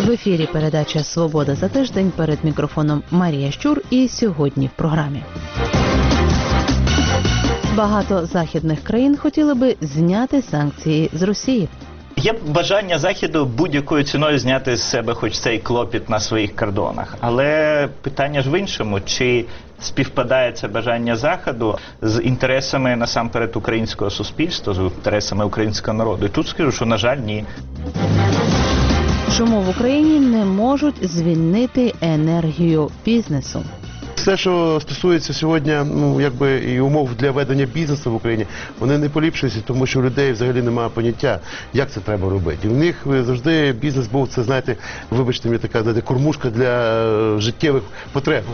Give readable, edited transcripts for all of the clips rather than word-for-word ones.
В ефірі передача «Свобода за тиждень», перед мікрофоном Марія Щур, і сьогодні в програмі. Багато західних країн хотіли би зняти санкції з Росії. Є бажання Заходу будь-якою ціною зняти з себе хоч цей клопіт на своїх кордонах. Але питання ж в іншому, чи співпадає це бажання Заходу з інтересами насамперед українського суспільства, з інтересами українського народу. І тут скажу, що, на жаль, ні. Чому в Україні не можуть звільнити енергію бізнесу? Все, що стосується сьогодні, і умов для ведення бізнесу в Україні, вони не поліпшуються, тому що у людей взагалі немає поняття, як це треба робити. І в них завжди бізнес був, це, знаєте, вибачте мені, така, кормушка для життєвих потреб.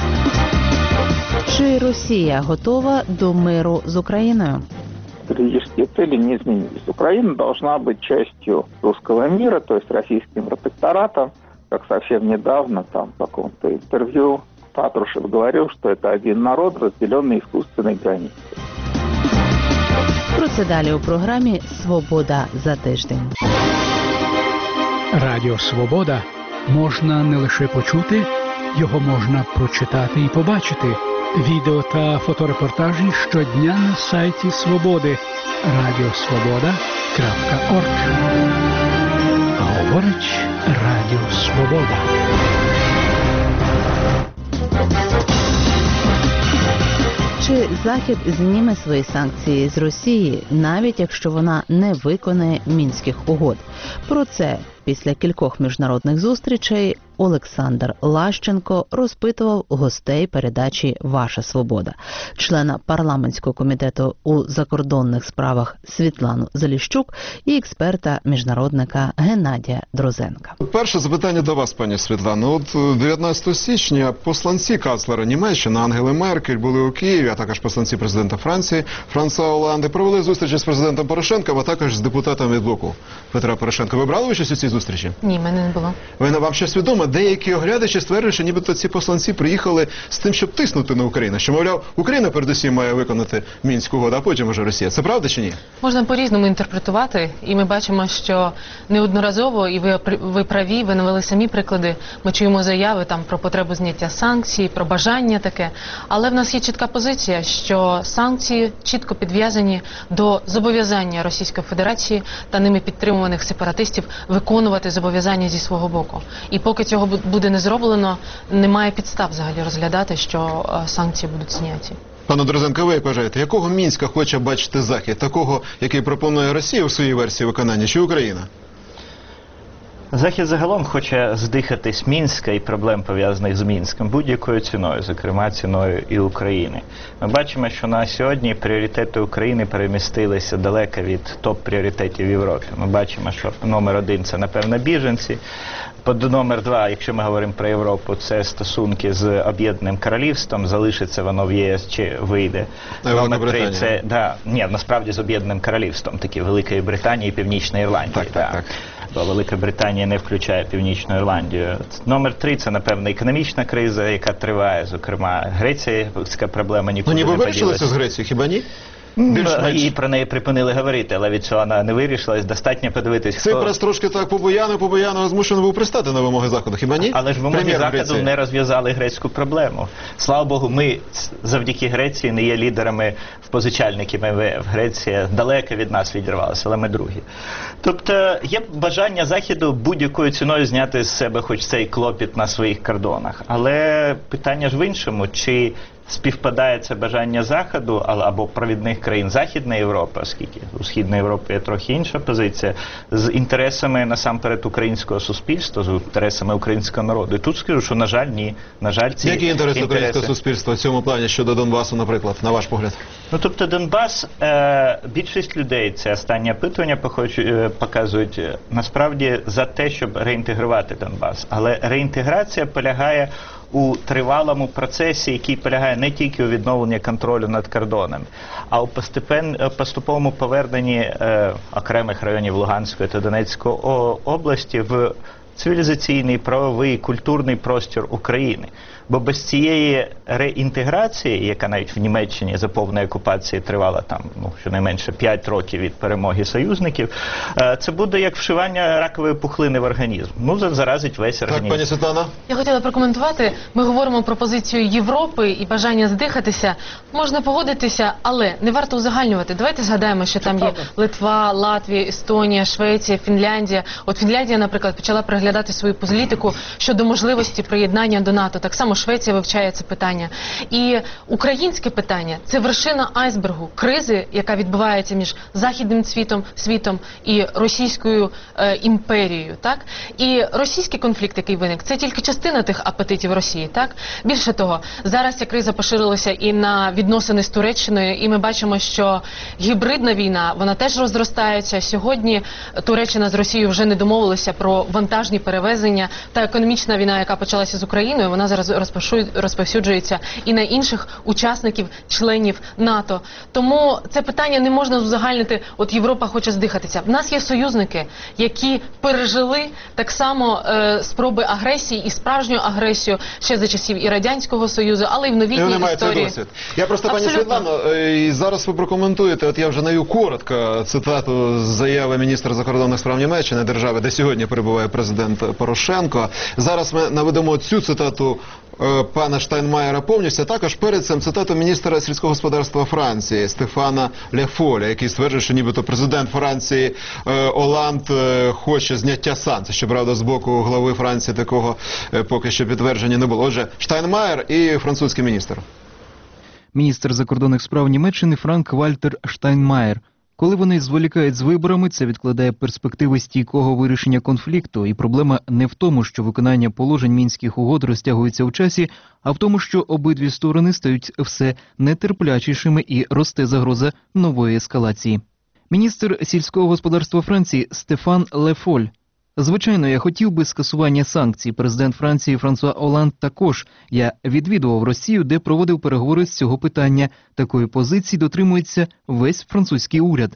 Чи Росія готова до миру з Україною? Стратегические цели не изменились. Украина должна быть частью русского мира, то есть российским протекторатом. Как совсем недавно, там, в каком-то интервью Патрушев говорил, что это один народ, разделенный искусственной границей. Про це далі у програмі «Свобода за тиждень». Радіо «Свобода» можна не лише почути, його можна прочитати і побачити. Відео та фоторепортажі щодня на сайті «Свободи» radiosvoboda.org. Говорить Радіо «Свобода». Чи Захід зніме свої санкції з Росії, навіть якщо вона не виконає Мінських угод? Про це після кількох міжнародних зустрічей Олександр Лащенко розпитував гостей передачі «Ваша свобода», члена парламентського комітету у закордонних справах Світлану Заліщук і експерта-міжнародника Геннадія Дрозенка. Перше запитання до вас, пані Світлано. От 19 січня посланці канцлера Німеччини Ангели Меркель були у Києві, а також посланці президента Франції Франсуа Оланди провели зустрічі з президентом Порошенком, а також з депутатом від блоку Петра Порошенка. Ви брали участь у цій зустрічі? Ні, мене не було. Вам щось відомо? Деякі оглядачі стверджують, що нібито ці посланці приїхали з тим, щоб тиснути на Україну. Що, мовляв, Україна передусім має виконати Мінську угоду, а потім уже Росія. Це правда чи ні? Можна по-різному інтерпретувати. І ми бачимо, що неодноразово, і ви праві, ви навели самі приклади, ми чуємо заяви там про потребу зняття санкцій, про бажання таке. Але в нас є чітка позиція, що санкції чітко підв'язані до зобов'язання Російської Федерації та ними підтримуваних сепаратистів виконувати зобов'язання зі свого боку. І поки цього буде не зроблено, немає підстав взагалі розглядати, що санкції будуть зняті. Пане Дрозенко, ви як вважаєте, якого Мінська хоче бачити Захід? Такого, який пропонує Росія у своїй версії виконання, чи Україна? Захід загалом хоче здихатись Мінська і проблем, пов'язаних з Мінськом, будь-якою ціною, зокрема ціною і України. Ми бачимо, що на сьогодні пріоритети України перемістилися далеко від топ-пріоритетів в Європі. Ми бачимо, що номер один – це, напевно, біженці. Номер два, якщо ми говоримо про Європу, це стосунки з Об'єднаним Королівством, залишиться воно в єС чи вийде. Номер три – це, насправді з Об'єднаним Королівством, такі Великої Британії і Північної Ірландії. Так. Бо Велика Британія не включає Північну Ірландію. Номер три – це, напевно, економічна криза, яка триває, зокрема, грецька проблема нікуди не поділася. Вирішилася з Грецією, хіба ні? І про неї припинили говорити, але від цього вона не вирішилась. Достатньо подивитись, хто... Ципрас трошки так побояно змушений був пристати на вимоги Заходу, хіба ні? Але ж вимоги Заходу не розв'язали грецьку проблему. Слава Богу, ми завдяки Греції не є лідерами в позичальників МВФ. Греція далеко від нас відірвалася, але ми другі. Тобто є бажання Заходу будь-якою ціною зняти з себе хоч цей клопіт на своїх кордонах. Але питання ж в іншому, чи співпадає це бажання Заходу або провідних країн Західної Європи, оскільки у Східної Європи є трохи інша позиція, з інтересами насамперед українського суспільства, з інтересами українського народу. І тут скажу, що, на жаль, ні. На жаль, ці які інтереси українського суспільства в цьому плані щодо Донбасу, наприклад, на ваш погляд? Тобто Донбас, більшість людей, це останнє опитування показують, насправді за те, щоб реінтегрувати Донбас. Але реінтеграція полягає у тривалому процесі, який полягає не тільки у відновленні контролю над кордоном, а у поступовому поверненні окремих районів Луганської та Донецької області в цивілізаційний, правовий, культурний простір України. Бо без цієї реінтеграції, яка навіть в Німеччині за повної окупації тривала там, щонайменше 5 років від перемоги союзників, це буде як вшивання ракової пухлини в організм. Заразить весь організм. Так, пані Світлана? Я хотіла прокоментувати. Ми говоримо про позицію Європи і бажання здихатися. Можна погодитися, але не варто узагальнювати. Давайте згадаємо, що там є Литва, Латвія, Естонія, Швеція, Фінляндія. От Фінляндія, наприклад, почала переглядати свою політику щодо можливості приєднання до НАТО. Так само Швеція вивчає це питання. І українське питання – це вершина айсбергу кризи, яка відбувається між західним світом і російською імперією. Так? І російський конфлікт, який виник, це тільки частина тих апетитів Росії. Так? Більше того, зараз ця криза поширилася і на відносини з Туреччиною, і ми бачимо, що гібридна війна, вона теж розростається. Сьогодні Туреччина з Росією вже не домовилися про вантажні перевезення. Та економічна війна, яка почалася з Україною, вона зараз розповсюджується і на інших учасників, членів НАТО. Тому це питання не можна узагальнити, от Європа хоче здихатися. В нас є союзники, які пережили так само спроби агресії і справжню агресію ще за часів і Радянського Союзу, але й в новітній історії. Я просто, пані Світлано, і зараз ви прокоментуєте, от я вже навів коротко цитату з заяви міністра закордонних справ Німеччини, держави, де сьогодні перебуває президент Порошенко. Зараз ми наведемо цю цитату пана Штайнмаєра повністю, а також перед цим цитату міністра сільського господарства Франції Стефана Ле Фоля, який стверджує, що нібито президент Франції Оланд хоче зняття санкцій. Щоправда, з боку глави Франції такого поки що підтвердження не було. Отже, Штайнмаєр і французький міністр. Міністр закордонних справ Німеччини Франк-Вальтер Штайнмаєр. Коли вони зволікають з виборами, це відкладає перспективи стійкого вирішення конфлікту. І проблема не в тому, що виконання положень Мінських угод розтягується в часі, а в тому, що обидві сторони стають все нетерплячішими і росте загроза нової ескалації. Міністр сільського господарства Франції Стефан Ле Фоль. Звичайно, я хотів би скасування санкцій. Президент Франції Франсуа Оланд також. Я відвідував Росію, де проводив переговори з цього питання. Такої позиції дотримується весь французький уряд.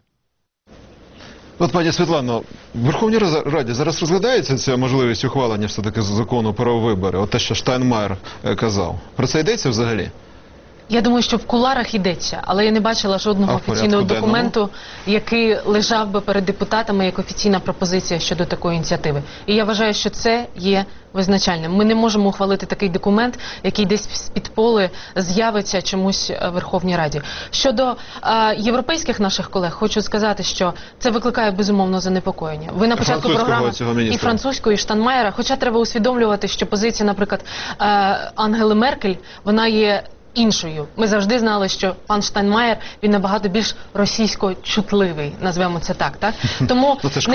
От, пані Світлано, в Верховній Раді зараз розглядається ця можливість ухвалення все-таки закону про вибори? От те, що Штайнмаєр казав. Про це йдеться взагалі? Я думаю, що в кулуарах йдеться, але я не бачила жодного офіційного документу, який лежав би перед депутатами як офіційна пропозиція щодо такої ініціативи. І я вважаю, що це є визначальним. Ми не можемо ухвалити такий документ, який десь з-під поли з'явиться чомусь в Верховній Раді. Щодо європейських наших колег, хочу сказати, що це викликає безумовно занепокоєння. Ви на початку програми і французької, і Штайнмаєра, хоча треба усвідомлювати, що позиція, наприклад, Ангели Меркель, вона є іншою. Ми завжди знали, що пан Штайнмаєр, він набагато більш російсько-чутливий, назвемо це так, так? Тому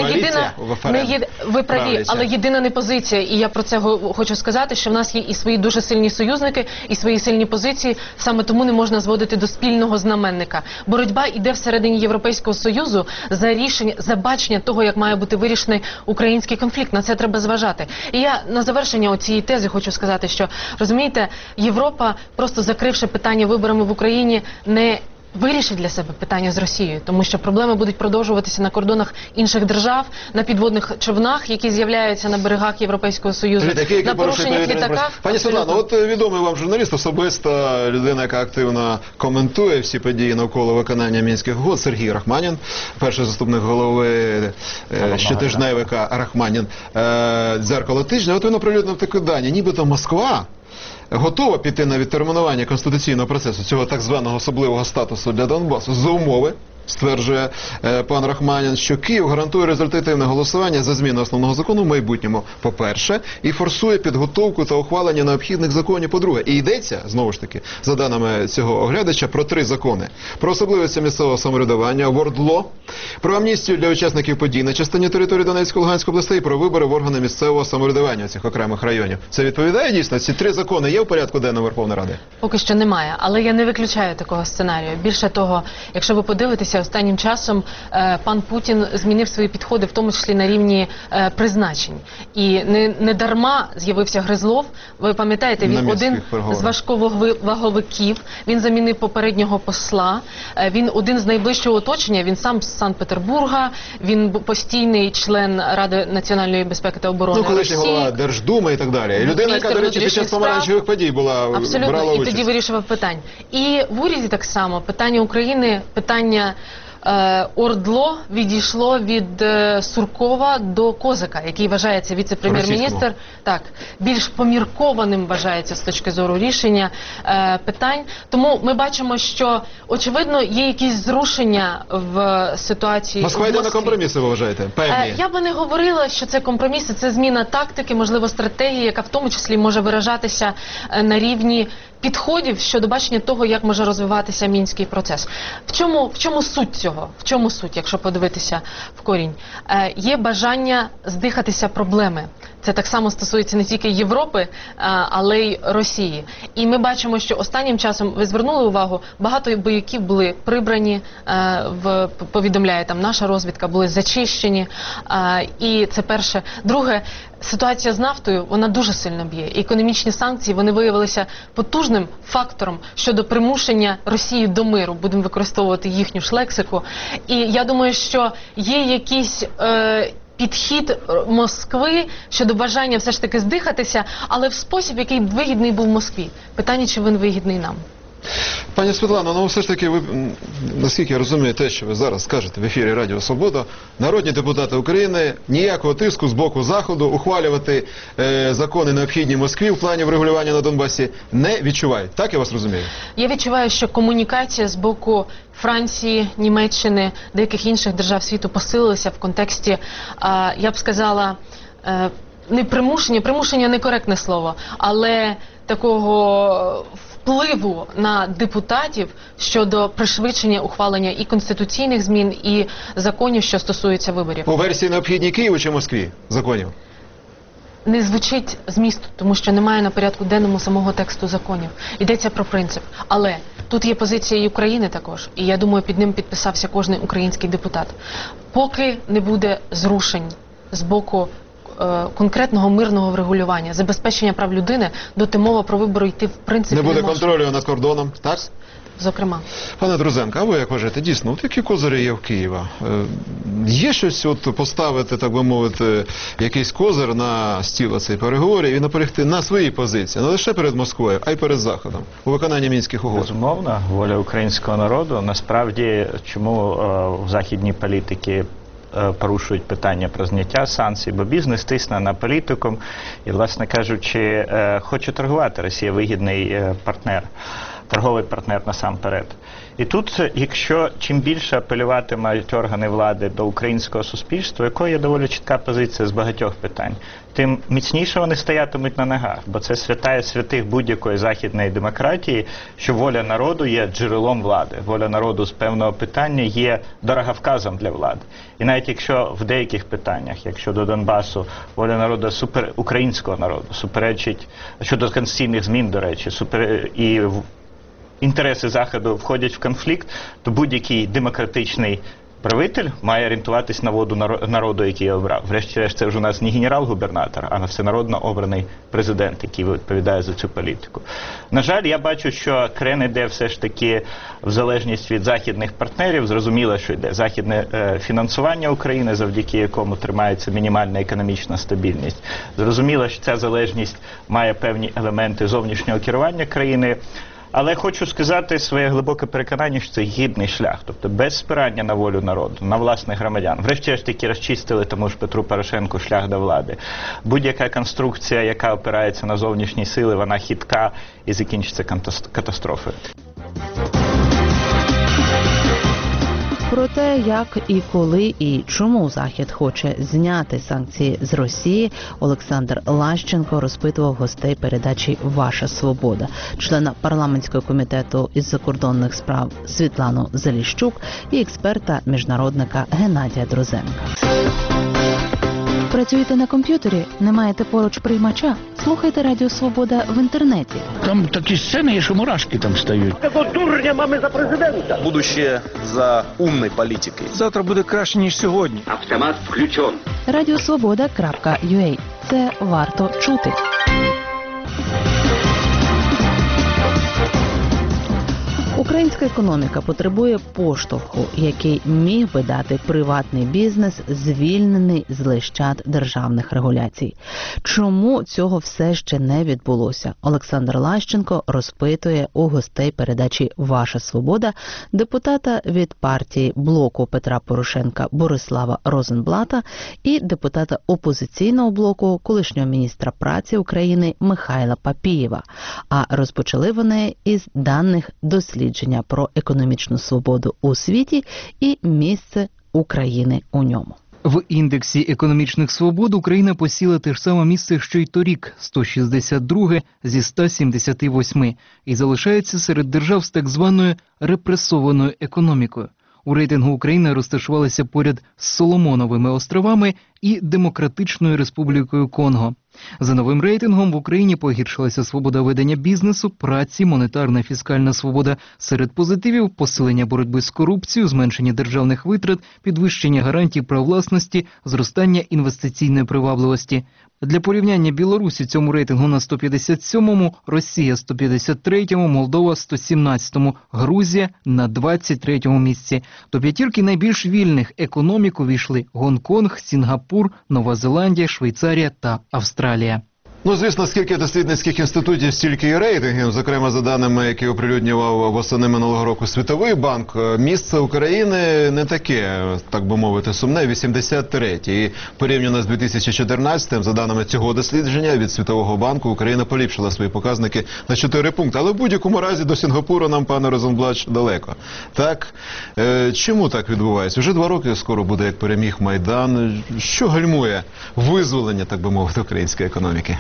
ви праві, але єдина не позиція, і я про це хочу сказати, що в нас є і свої дуже сильні союзники, і свої сильні позиції, саме тому не можна зводити до спільного знаменника. Боротьба йде всередині Європейського Союзу за рішення, за бачення того, як має бути вирішений український конфлікт. На це треба зважати. І я на завершення цієї тези хочу сказати, що, розумієте, Європа просто закривши питання виборами в Україні, не вирішить для себе питання з Росією, тому що проблеми будуть продовжуватися на кордонах інших держав, на підводних човнах, які з'являються на берегах Європейського Союзу, на порушеннях літаках. Пані Світлано, от відомий вам журналіст, особиста людина, яка активно коментує всі події навколо виконання Мінських угод, Сергій Рахманін, перший заступник голови щотижневика Рахманін, «Дзеркало тижня». От він оприлюднив такі дані, нібито Москва готова піти на відтермінування конституційного процесу, цього так званого особливого статусу для Донбасу, за умови, стверджує пан Рахманін, що Київ гарантує результативне голосування за зміну основного закону в майбутньому, по-перше, і форсує підготовку та ухвалення необхідних законів, по-друге. І йдеться, знову ж таки, за даними цього оглядача, про 3 закони. Про особливості місцевого самоврядування, вордло, про амністію для учасників подій на частині території Донецької, Луганської областей, про вибори в органи місцевого самоврядування цих окремих районів. Це відповідає дійсно? Ці 3 закони є в порядку денному Верховної Ради? Поки що немає, але я не виключаю такого сценарію. Більше того, якщо ви подивитеся, останнім часом пан Путін змінив свої підходи, в тому числі на рівні призначень. І не дарма з'явився Гризлов. Ви пам'ятаєте, він один з важковаговиків, він замінив попереднього посла, він один з найближчого оточення, він сам з Санкт-Петербурга, він постійний член Ради національної безпеки та оборони Росії. Колишній голова Держдуми і так далі. І людина, яка, до речі, під час помаранчевих подій брала участь. І тоді вирішував питань. І в уряді так само питання України, питання ОРДЛО відійшло від Суркова до Козака, який вважається віце-прем'єр-міністр, так, більш поміркованим вважається з точки зору рішення питань. Тому ми бачимо, що, очевидно, є якісь зрушення в ситуації. Москва йде на компроміси, ви вважаєте? Певні. Я би не говорила, що це компроміси, це зміна тактики, можливо, стратегії, яка в тому числі може виражатися на рівні підходів щодо бачення того, як може розвиватися мінський процес. В чому суть цього? В чому суть, якщо подивитися в корінь? Є бажання здихатися проблеми. Це так само стосується не тільки Європи, але й Росії. І ми бачимо, що останнім часом, ви звернули увагу, багато бойовиків були прибрані, повідомляє там наша розвідка, були зачищені. І це перше. Друге, ситуація з нафтою, вона дуже сильно б'є. І економічні санкції, вони виявилися потужним фактором щодо примушення Росії до миру. Будемо використовувати їхню ж лексику. І я думаю, що є якісь підхід Москви щодо бажання все ж таки здихатися, але в спосіб, який вигідний був Москві. Питання, чи він вигідний нам. Пані Світлано, ну все ж таки, ви, наскільки я розумію те, що ви зараз скажете в ефірі Радіо Свобода, народні депутати України ніякого тиску з боку Заходу ухвалювати закони, необхідні Москві в плані врегулювання на Донбасі, не відчувають. Так я вас розумію? Я відчуваю, що комунікація з боку Франції, Німеччини, деяких інших держав світу посилилася в контексті, я б сказала, не примушення, примушення некоректне слово, але такого впливу на депутатів щодо пришвидшення ухвалення і конституційних змін, і законів, що стосуються виборів. У версії необхідні Києву чи Москві законів? Не звучить змісту, тому що немає на порядку денному самого тексту законів. Йдеться про принцип. Але тут є позиція і України також, і я думаю, під ним підписався кожен український депутат. Поки не буде зрушень з боку конкретного мирного врегулювання, забезпечення прав людини, доти мова про вибори йти в принципі не буде контролю над кордоном, так? Зокрема. Пане Друзенко, а ви як вважаєте, дійсно, от які козирі є в Києва? Є щось от поставити, так би мовити, якийсь козир на стіл цих переговорів і наполягти на своїй позиції, не лише перед Москвою, а й перед Заходом, у виконанні мінських угод? Безумовно, воля українського народу. Насправді, чому в західній політики порушують питання про зняття санкцій, бо бізнес тисне на політику і, власне кажучи, хоче торгувати. Росія вигідний партнер, торговий партнер насамперед. І тут, якщо чим більше апелюватимуть органи влади до українського суспільства, якою є доволі чітка позиція з багатьох питань, тим міцніше вони стоятимуть на ногах, бо це святає святих будь-якої західної демократії, що воля народу є джерелом влади. Воля народу з певного питання є дороговказом для влади. І навіть якщо в деяких питаннях, як щодо Донбасу, воля народу українського народу суперечить, щодо конституційних змін, до речі, і інтереси Заходу входять в конфлікт, то будь-який демократичний правитель має орієнтуватись на волю народу, який обрав. Врешті-решт, це вже у нас не генерал-губернатор, а всенародно обраний президент, який відповідає за цю політику. На жаль, я бачу, що крен іде все ж таки в залежність від західних партнерів. Зрозуміло, що йде західне фінансування України, завдяки якому тримається мінімальна економічна стабільність. Зрозуміло, що ця залежність має певні елементи зовнішнього керування країни. Але хочу сказати своє глибоке переконання, що це гідний шлях. Тобто без спирання на волю народу, на власних громадян. Врешті-решт таки розчистили тому ж Петру Порошенку шлях до влади. Будь-яка конструкція, яка опирається на зовнішні сили, вона хитка і закінчиться катастрофою. Про те, як і коли і чому Захід хоче зняти санкції з Росії, Олександр Лащенко розпитував гостей передачі «Ваша свобода», члена парламентського комітету із закордонних справ Світлану Заліщук і експерта-міжнародника Геннадія Друзенка. Працюєте на комп'ютері? Не маєте поруч приймача? Слухайте Радіо Свобода в інтернеті. Там такі сцени є, що мурашки там стають. Такого дурня мами за президента. Будущее за умной политикой. Завтра буде краще, ніж сьогодні. Автомат включен. Радіосвобода.ua. Це варто чути. Українська економіка потребує поштовху, який міг би дати приватний бізнес, звільнений з лещат державних регуляцій. Чому цього все ще не відбулося? Олександр Лащенко розпитує у гостей передачі «Ваша свобода» депутата від партії блоку Петра Порошенка Борислава Розенблата і депутата опозиційного блоку колишнього міністра праці України Михайла Папієва. А розпочали вони із даних дослідження про економічну свободу у світі і місце України у ньому. В індексі економічних свобод Україна посіла те ж саме місце, що й торік – 162 зі 178, і залишається серед держав з так званою репресованою економікою. У рейтингу Україна розташувалася поряд з Соломоновими островами і Демократичною Республікою Конго. За новим рейтингом в Україні погіршилася свобода ведення бізнесу, праці, монетарна і фіскальна свобода. Серед позитивів – посилення боротьби з корупцією, зменшення державних витрат, підвищення гарантій прав власності, зростання інвестиційної привабливості. Для порівняння Білорусь у цьому рейтингу на 157-му, Росія – 153-му, Молдова – 117-му, Грузія – на 23-му місці. До п'ятірки найбільш вільних економік увійшли Гонконг, Сінгапур, Нова Зеландія, Швейцарія та Австралія. Ну, звісно, скільки дослідницьких інститутів, стільки і рейтингів. Зокрема, за даними, які оприлюднював восени минулого року Світовий банк, місце України не таке, так би мовити, сумне, 83-й. І порівняно з 2014-м, за даними цього дослідження від Світового банку, Україна поліпшила свої показники на 4 пункти. Але в будь-якому разі до Сінгапуру нам, пане Розенблат, далеко. Так? Чому так відбувається? Вже 2 роки скоро буде, як переміг Майдан. Що гальмує визволення, так би мовити, української економіки?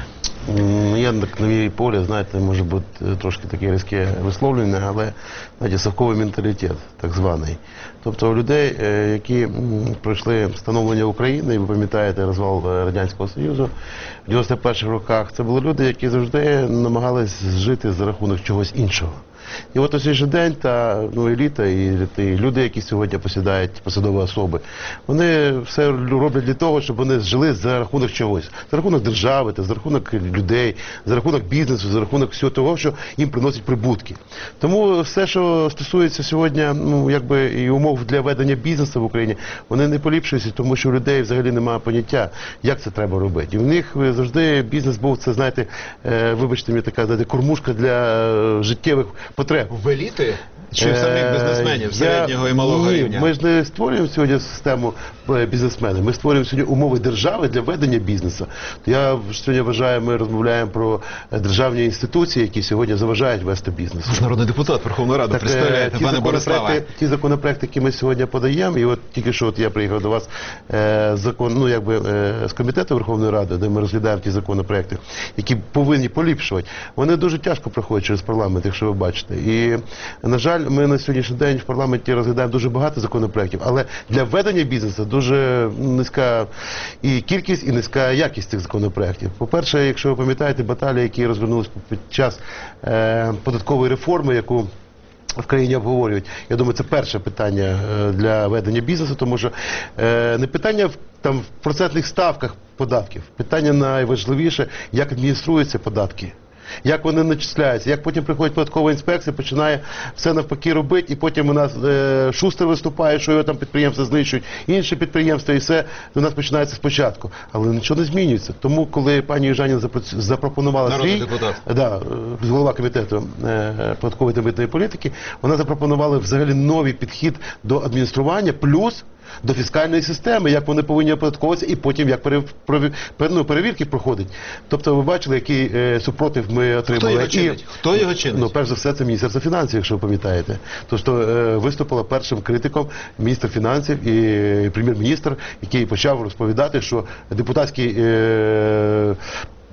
Я на мій полі, знаєте, може бути трошки таке різке висловлення, але, знаєте, совковий менталітет, так званий. Тобто у людей, які пройшли становлення України, і ви пам'ятаєте розвал Радянського Союзу, в 91-х роках, це були люди, які завжди намагались жити за рахунок чогось іншого. І от у цей же день та еліта і люди, які сьогодні посідають посадові особи, вони все роблять для того, щоб вони жили за рахунок чогось. За рахунок держави, за рахунок людей, за рахунок бізнесу, за рахунок всього того, що їм приносить прибутки. Тому все, що стосується сьогодні, і умов для ведення бізнесу в Україні, вони не поліпшуються, тому що у людей взагалі немає поняття, як це треба робити. І в них завжди бізнес був, це, знаєте, вибачте мені, така, знаєте, кормушка для життєвих потреб. В еліти? Чи в самих бізнесменів, середнього і малого рівня? Ми ж не створюємо сьогодні систему бізнесменів, ми створюємо сьогодні умови держави для ведення бізнесу. Я сьогодні вважаю, ми розмовляємо про державні інституції, які сьогодні заважають вести бізнес. Ви ж народний депутат Верховної Ради, представляєте, пане Бориславе. Ті законопроекти, які ми сьогодні подаємо, і от тільки що я приїхав до вас з комітету Верховної Ради, де ми розглядаємо ті законопроекти, які повинні поліпшувати, вони дуже тяжко проходять через парламент, якщо ви бачите. І, на жаль, ми на сьогоднішній день в парламенті розглядаємо дуже багато законопроєктів, але для ведення бізнесу дуже низька і кількість, і низька якість цих законопроєктів. По-перше, якщо ви пам'ятаєте баталії, які розвернулися під час податкової реформи, яку в країні обговорюють, я думаю, це перше питання для ведення бізнесу, тому що не питання в процентних ставках податків, питання найважливіше, як адмініструються податки. Як вони начисляються, як потім приходить податкова інспекція, починає все навпаки робити, і потім у нас Шустер виступає, що його там підприємства знищують, інші підприємства, і все у нас починається спочатку. Але нічого не змінюється. Тому, коли пані Южаніна запропонувала голова комітету податкової та митної політики, вона запропонувала взагалі новий підхід до адміністрування, плюс до фіскальної системи, як вони повинні оподатковуватися, і потім як перевірки проходять. Тобто ви бачили, який супротив ми отримали. Хто його чинить? Перш за все, це Міністерство фінансів, якщо ви пам'ятаєте. Тобто виступила першим критиком міністр фінансів і прем'єр-міністр, який почав розповідати, що депутатський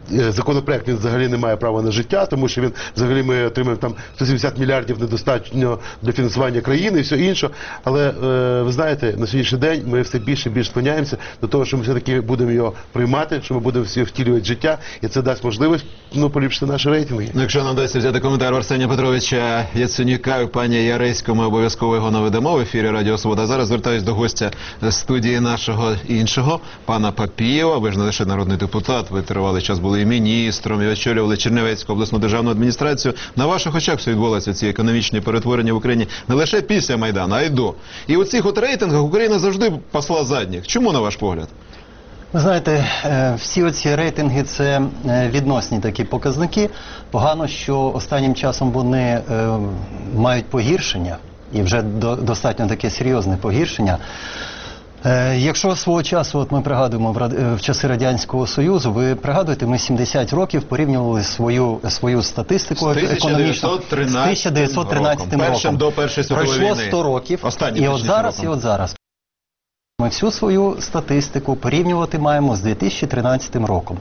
законопроект, він взагалі не має права на життя, тому що він взагалі ми отримаємо там 170 мільярдів недостатньо для фінансування країни і все інше. Але ви знаєте, на сьогоднішній день ми все більше і більше склоняємося до того, що ми все-таки будемо його приймати, що ми будемо всі втілювати життя, і це дасть можливість поліпшити наші рейтинги. Ну, якщо нам дасть взяти коментар Арсенія Петровича Яценюка і пані Яресько, ми обов'язково його наведемо в ефірі Радіо Свобода. Зараз звертаюсь до гостя студії нашого іншого, пана Папієва. Ви ж не лише народний депутат, ви тривалий час були і міністром, і очолювали Чернівецьку обласну державну адміністрацію. На ваших очах все відбулося, ці економічні перетворення в Україні не лише після Майдану, а й до. І у цих рейтингах Україна завжди пасла задніх. Чому, на ваш погляд? Ви знаєте, всі оці рейтинги – це відносні такі показники. Погано, що останнім часом вони мають погіршення, і вже достатньо таке серйозне погіршення. Якщо свого часу, от ми пригадуємо в часи Радянського Союзу, ви пригадуєте, ми 70 років порівнювали свою статистику економічну з 1913 роком. Першим до Першої світової війни. Пройшло 100 років, і от зараз. Ми всю свою статистику порівнювати маємо з 2013 роком.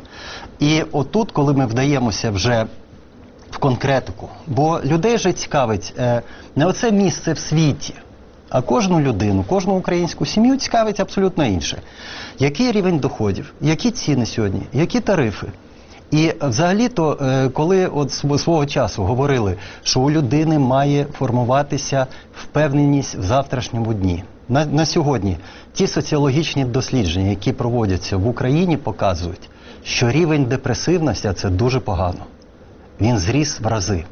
І отут, коли ми вдаємося вже в конкретику, бо людей же цікавить не оце місце в світі, а кожну людину, кожну українську сім'ю цікавить абсолютно інше. Який рівень доходів, які ціни сьогодні, які тарифи. І взагалі-то, коли от свого часу говорили, що у людини має формуватися впевненість в завтрашньому дні. На сьогодні ті соціологічні дослідження, які проводяться в Україні, показують, що рівень депресивності, а це дуже погано, він зріс в рази.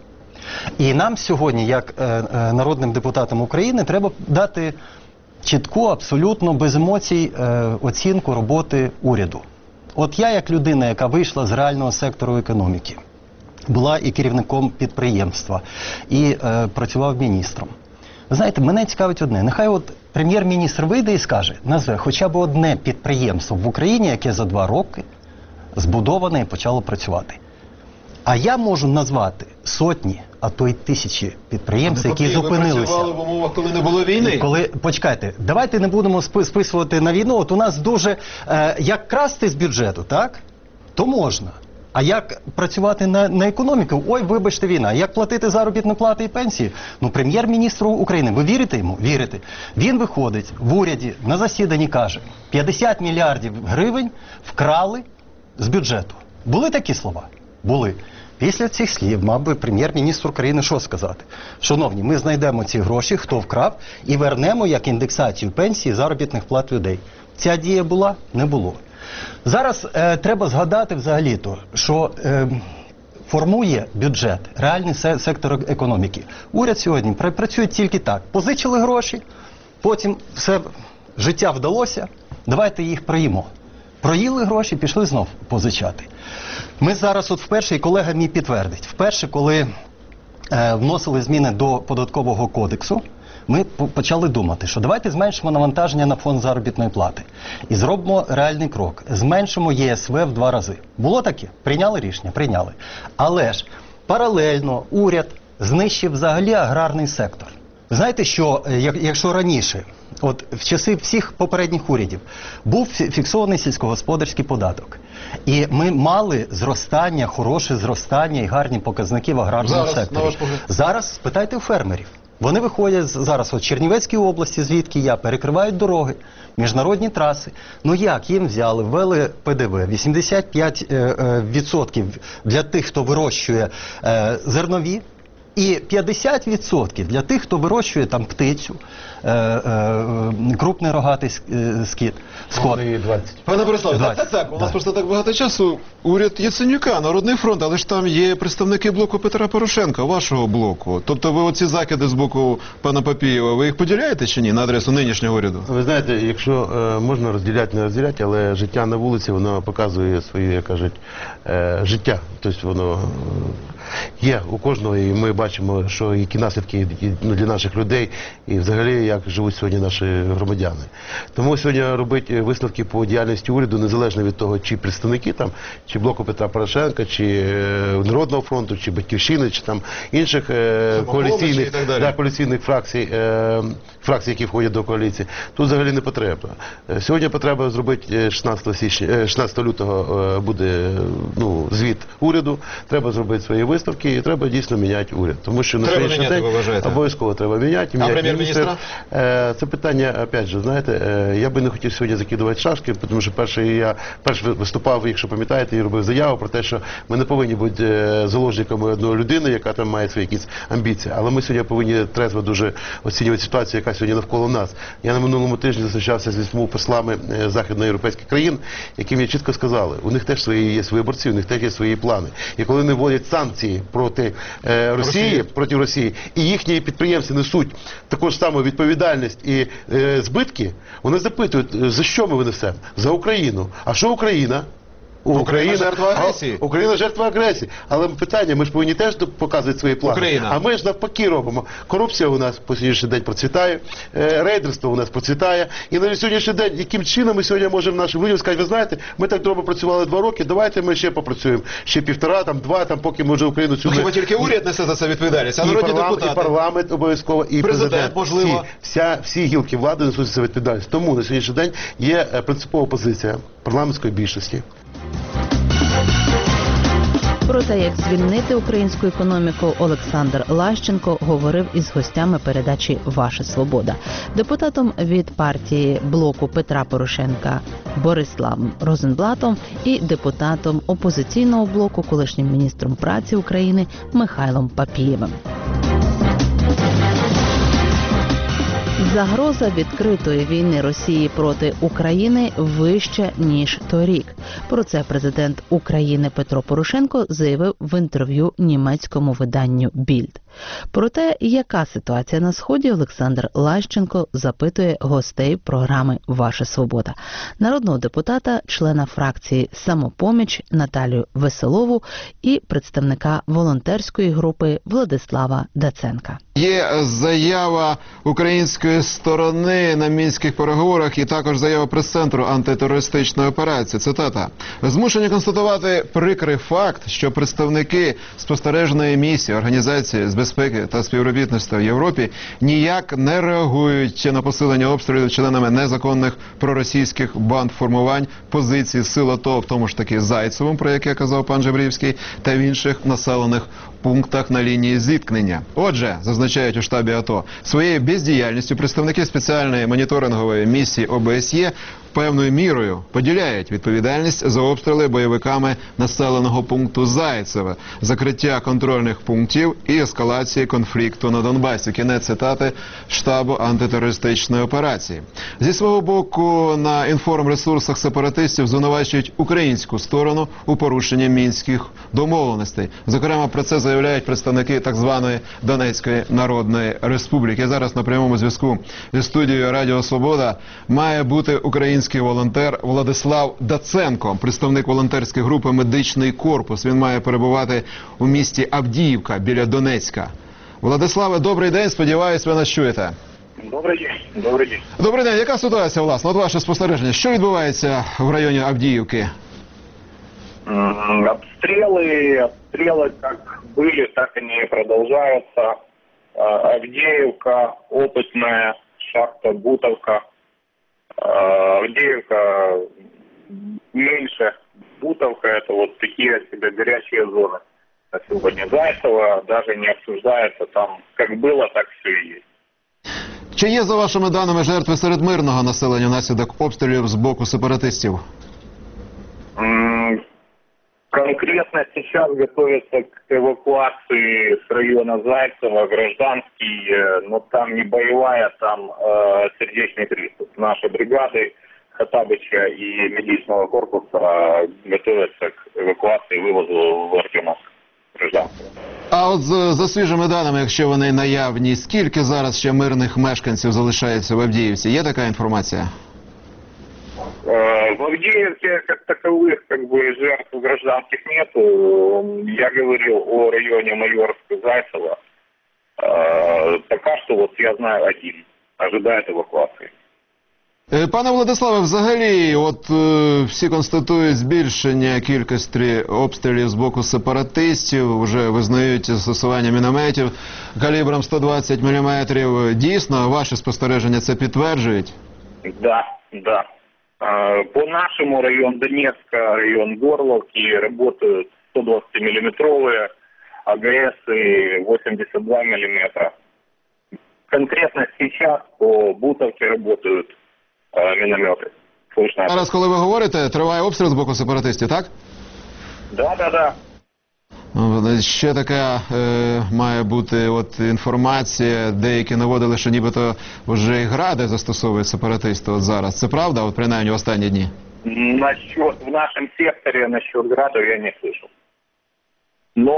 І нам сьогодні, як народним депутатам України, треба дати чітку, абсолютно без емоцій оцінку роботи уряду. От я, як людина, яка вийшла з реального сектору економіки, була і керівником підприємства, і працював міністром. Ви знаєте, мене цікавить одне. Нехай от прем'єр-міністр вийде і скаже, назве хоча б одне підприємство в Україні, яке за 2 роки збудоване і почало працювати. А я можу назвати сотні, а то й тисячі підприємств, які зупинилися. Ви працювали в умовах, коли не було війни? Почекайте, давайте не будемо списувати на війну. От у нас дуже, як красти з бюджету, так? То можна. А як працювати на економіку? Ой, вибачте, війна. Як платити заробітну плату і пенсії? Ну, прем'єр-міністру України, ви вірите йому? Вірите. Він виходить в уряді, на засіданні каже, 50 мільярдів гривень вкрали з бюджету. Були такі слова? Були. Після цих слів мав би прем'єр-міністр України що сказати? Шановні, ми знайдемо ці гроші, хто вкрав, і вернемо як індексацію пенсії заробітних плат людей. Ця дія була? Не було. Зараз треба згадати взагалі-то, що формує бюджет, реальний сектор економіки. Уряд сьогодні працює тільки так. Позичили гроші, потім все життя вдалося, давайте їх проїмо. Проїли гроші, пішли знов позичати. Ми зараз от вперше, і колега мій підтвердить, вперше, коли вносили зміни до Податкового кодексу, ми почали думати, що давайте зменшимо навантаження на фонд заробітної плати. І зробимо реальний крок. Зменшимо ЄСВ в 2 рази. Було таке? Прийняли рішення? Прийняли. Але ж паралельно уряд знищив взагалі аграрний сектор. Знаєте, що якщо раніше, от в часи всіх попередніх урядів, був фіксований сільськогосподарський податок. І ми мали зростання, хороше зростання і гарні показники в аграрному секторі. Зараз спитайте у фермерів. Вони виходять зараз от Чернівецькій області, звідки я, перекривають дороги, міжнародні траси. Ну як їм взяли, ввели ПДВ 85% для тих, хто вирощує зернові, і 50% для тих, хто вирощує там птицю, крупний рогатий скот. Пане Бориславе, так, у нас просто так багато часу. Уряд Яценюка, Народний фронт, але ж там є представники блоку Петра Порошенка, вашого блоку. Тобто ви оці закиди з боку пана Папієва, ви їх поділяєте чи ні на адресу нинішнього уряду? Ви знаєте, якщо можна розділяти, не розділяти, але життя на вулиці, воно показує своє, як кажуть, життя. Тобто воно є у кожного, і ми бачимо, що які наслідки для наших людей і взагалі як живуть сьогодні наші громадяни. Тому сьогодні робити висновки по діяльності уряду, незалежно від того, чи представники там, чи блоку Петра Порошенка, чи Народного фронту, чи Батьківщини, чи там інших коаліційних фракцій, які входять до коаліції, тут взагалі не потрібно. Сьогодні потреба зробити 16 лютого буде звіт уряду, треба зробити свої висновки і треба дійсно міняти уряд. Тому що на сьогоднішній день обов'язково треба міняти. А прем'єр-міністра? Це питання, опять же, знаєте, я би не хотів сьогодні закидувати шашки, тому що перший виступав, якщо пам'ятаєте, і робив заяву про те, що ми не повинні бути заложниками одної людини, яка там має свої якісь амбіції. Але ми сьогодні повинні трезво дуже оцінювати ситуацію, яка сьогодні навколо нас. Я на минулому тижні зустрічався з 8 послами західноєвропейських країн, які мені чітко сказали, у них теж свої є виборці, у них теж є свої плани. І коли вони вводять санкції проти Росії, і їхні підприємці несуть таку ж саму відповідальність і збитки, вони запитують, за що ми винесемо? За Україну. А що Україна? Україна жертва агресії. Україна жертва агресії. Але питання, ми ж повинні теж показувати свої плани. Україна. А ми ж навпаки робимо. Корупція у нас по сьогоднішній день процвітає, рейдерство у нас процвітає. І на сьогоднішній день, яким чином ми сьогодні можемо нашим людям сказати, ви знаєте, ми так добре працювали 2 роки, давайте ми ще попрацюємо. Ще 1,5, 2, поки ми вже Україну цю... Хіба тільки уряд несе за це відповідальність, а народні депутати? І парламент обов'язково, і президент. Можливо. Всі гілки влади несуть за це відповідальність. Тому на сьогоднішній день є принципова позиція парламентської більшості. Про те, як звільнити українську економіку, Олександр Лащенко говорив із гостями передачі «Ваша свобода», депутатом від партії блоку Петра Порошенка Бориславом Розенблатом і депутатом опозиційного блоку, колишнім міністром праці України Михайлом Папієвим. Загроза відкритої війни Росії проти України вища, ніж торік. Про це президент України Петро Порошенко заявив в інтерв'ю німецькому виданню «Більд». Про те, яка ситуація на Сході, Олександр Лащенко запитує гостей програми «Ваша свобода». Народного депутата, члена фракції «Самопоміч» Наталію Веселову і представника волонтерської групи Владислава Даценка. Є заява української сторони на мінських переговорах і також заява прес-центру антитерористичної операції. Цитата. «Змушені констатувати прикрий факт, що представники спостережної місії Організації з безпеки та співробітництва в Європі ніяк не реагують на посилення обстрілів членами незаконних проросійських бандформувань позиції сил АТО, в тому ж таки Зайцевому, про яке казав пан Жебрівський, та в інших населених пунктах на лінії зіткнення. Отже, зазначають у штабі АТО, своєю бездіяльністю представники спеціальної моніторингової місії ОБСЄ певною мірою поділяють відповідальність за обстріли бойовиками населеного пункту Зайцеве, закриття контрольних пунктів і ескалації конфлікту на Донбасі». Кінець цитати штабу антитерористичної операції. Зі свого боку, на інформресурсах сепаратистів звинувачують українську сторону у порушенні мінських домовленостей. Зокрема, про це заявляють представники так званої Донецької Народної Республіки. Зараз на прямому зв'язку зі студією Радіо Свобода має бути український волонтер Владислав Даценко, представник волонтерської групи «Медичний корпус». Він має перебувати у місті Авдіївка біля Донецька. Владиславе, добрий день, сподіваюсь, ви нас чуєте. Добрий день. Добрий день. Добрий день. Яка ситуація, власне? От ваше спостереження. Що відбувається в районі Авдіївки? Обстрелы как были, так и не продолжаются. Авдеевка, опытная, шахта Бутовка. Авдеевка меньше, Бутовка — это вот такие себе горячие зоны. На сегодня Зайцево даже не обсуждается, там как было, так все и есть. Чи є, за вашими даними, жертви серед мирного населення внаслідок обстрілів з боку сепаратистів? Конкретно сейчас готовятся к эвакуации с района Зайцева гражданский, но там не боевая, там сердечный приступ. Наши бригады Хаттабыча и медичного корпуса готовятся к эвакуации и вывозу в Артемовск гражданского. А от за свіжими даними, якщо вони наявні, скільки зараз ще мирних мешканців залишається в Авдіївці? Є така інформація? В Авдеевке как таковых жертв гражданских нету. Я говорил о районе Майорск-Зайцево. Пока что вот я знаю один, ожидает эвакуации. Пане Владиславе, взагалі, от всі констатують збільшення кількості обстрілів з боку сепаратистів, вже визнають застосування мінометів калібром 120 мм. Дійсно, ваші спостереження це підтверджують? Да. По нашему району Донецка, район Горловки, работают 120-миллиметровые, АГС и 82 мм. Конкретно сейчас по Бутовке работают міномети. Зараз, коли ви говорите, триває обстріл з боку сепаратистів, так? Да. Ще така має бути от інформація, деякі наводили, що нібито вже і гради застосовують сепаратисти от зараз. Це правда, от принаймні в останні дні? В нашем секторе насчет градов я не слышал. Но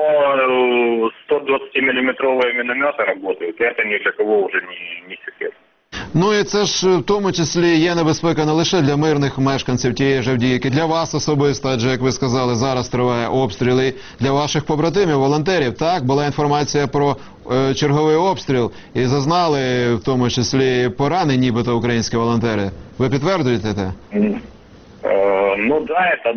120-миллиметровые минометы работают, это ни для кого уже не секрет. Ну і це ж в тому числі є небезпека не лише для мирних мешканців тієї ж Авдіївки, для вас особисто, адже, як ви сказали, зараз триває обстріли для ваших побратимів, волонтерів. Так, була інформація про черговий обстріл і зазнали в тому числі поранені нібито українські волонтери. Ви підтверджуєте це? Ну да, это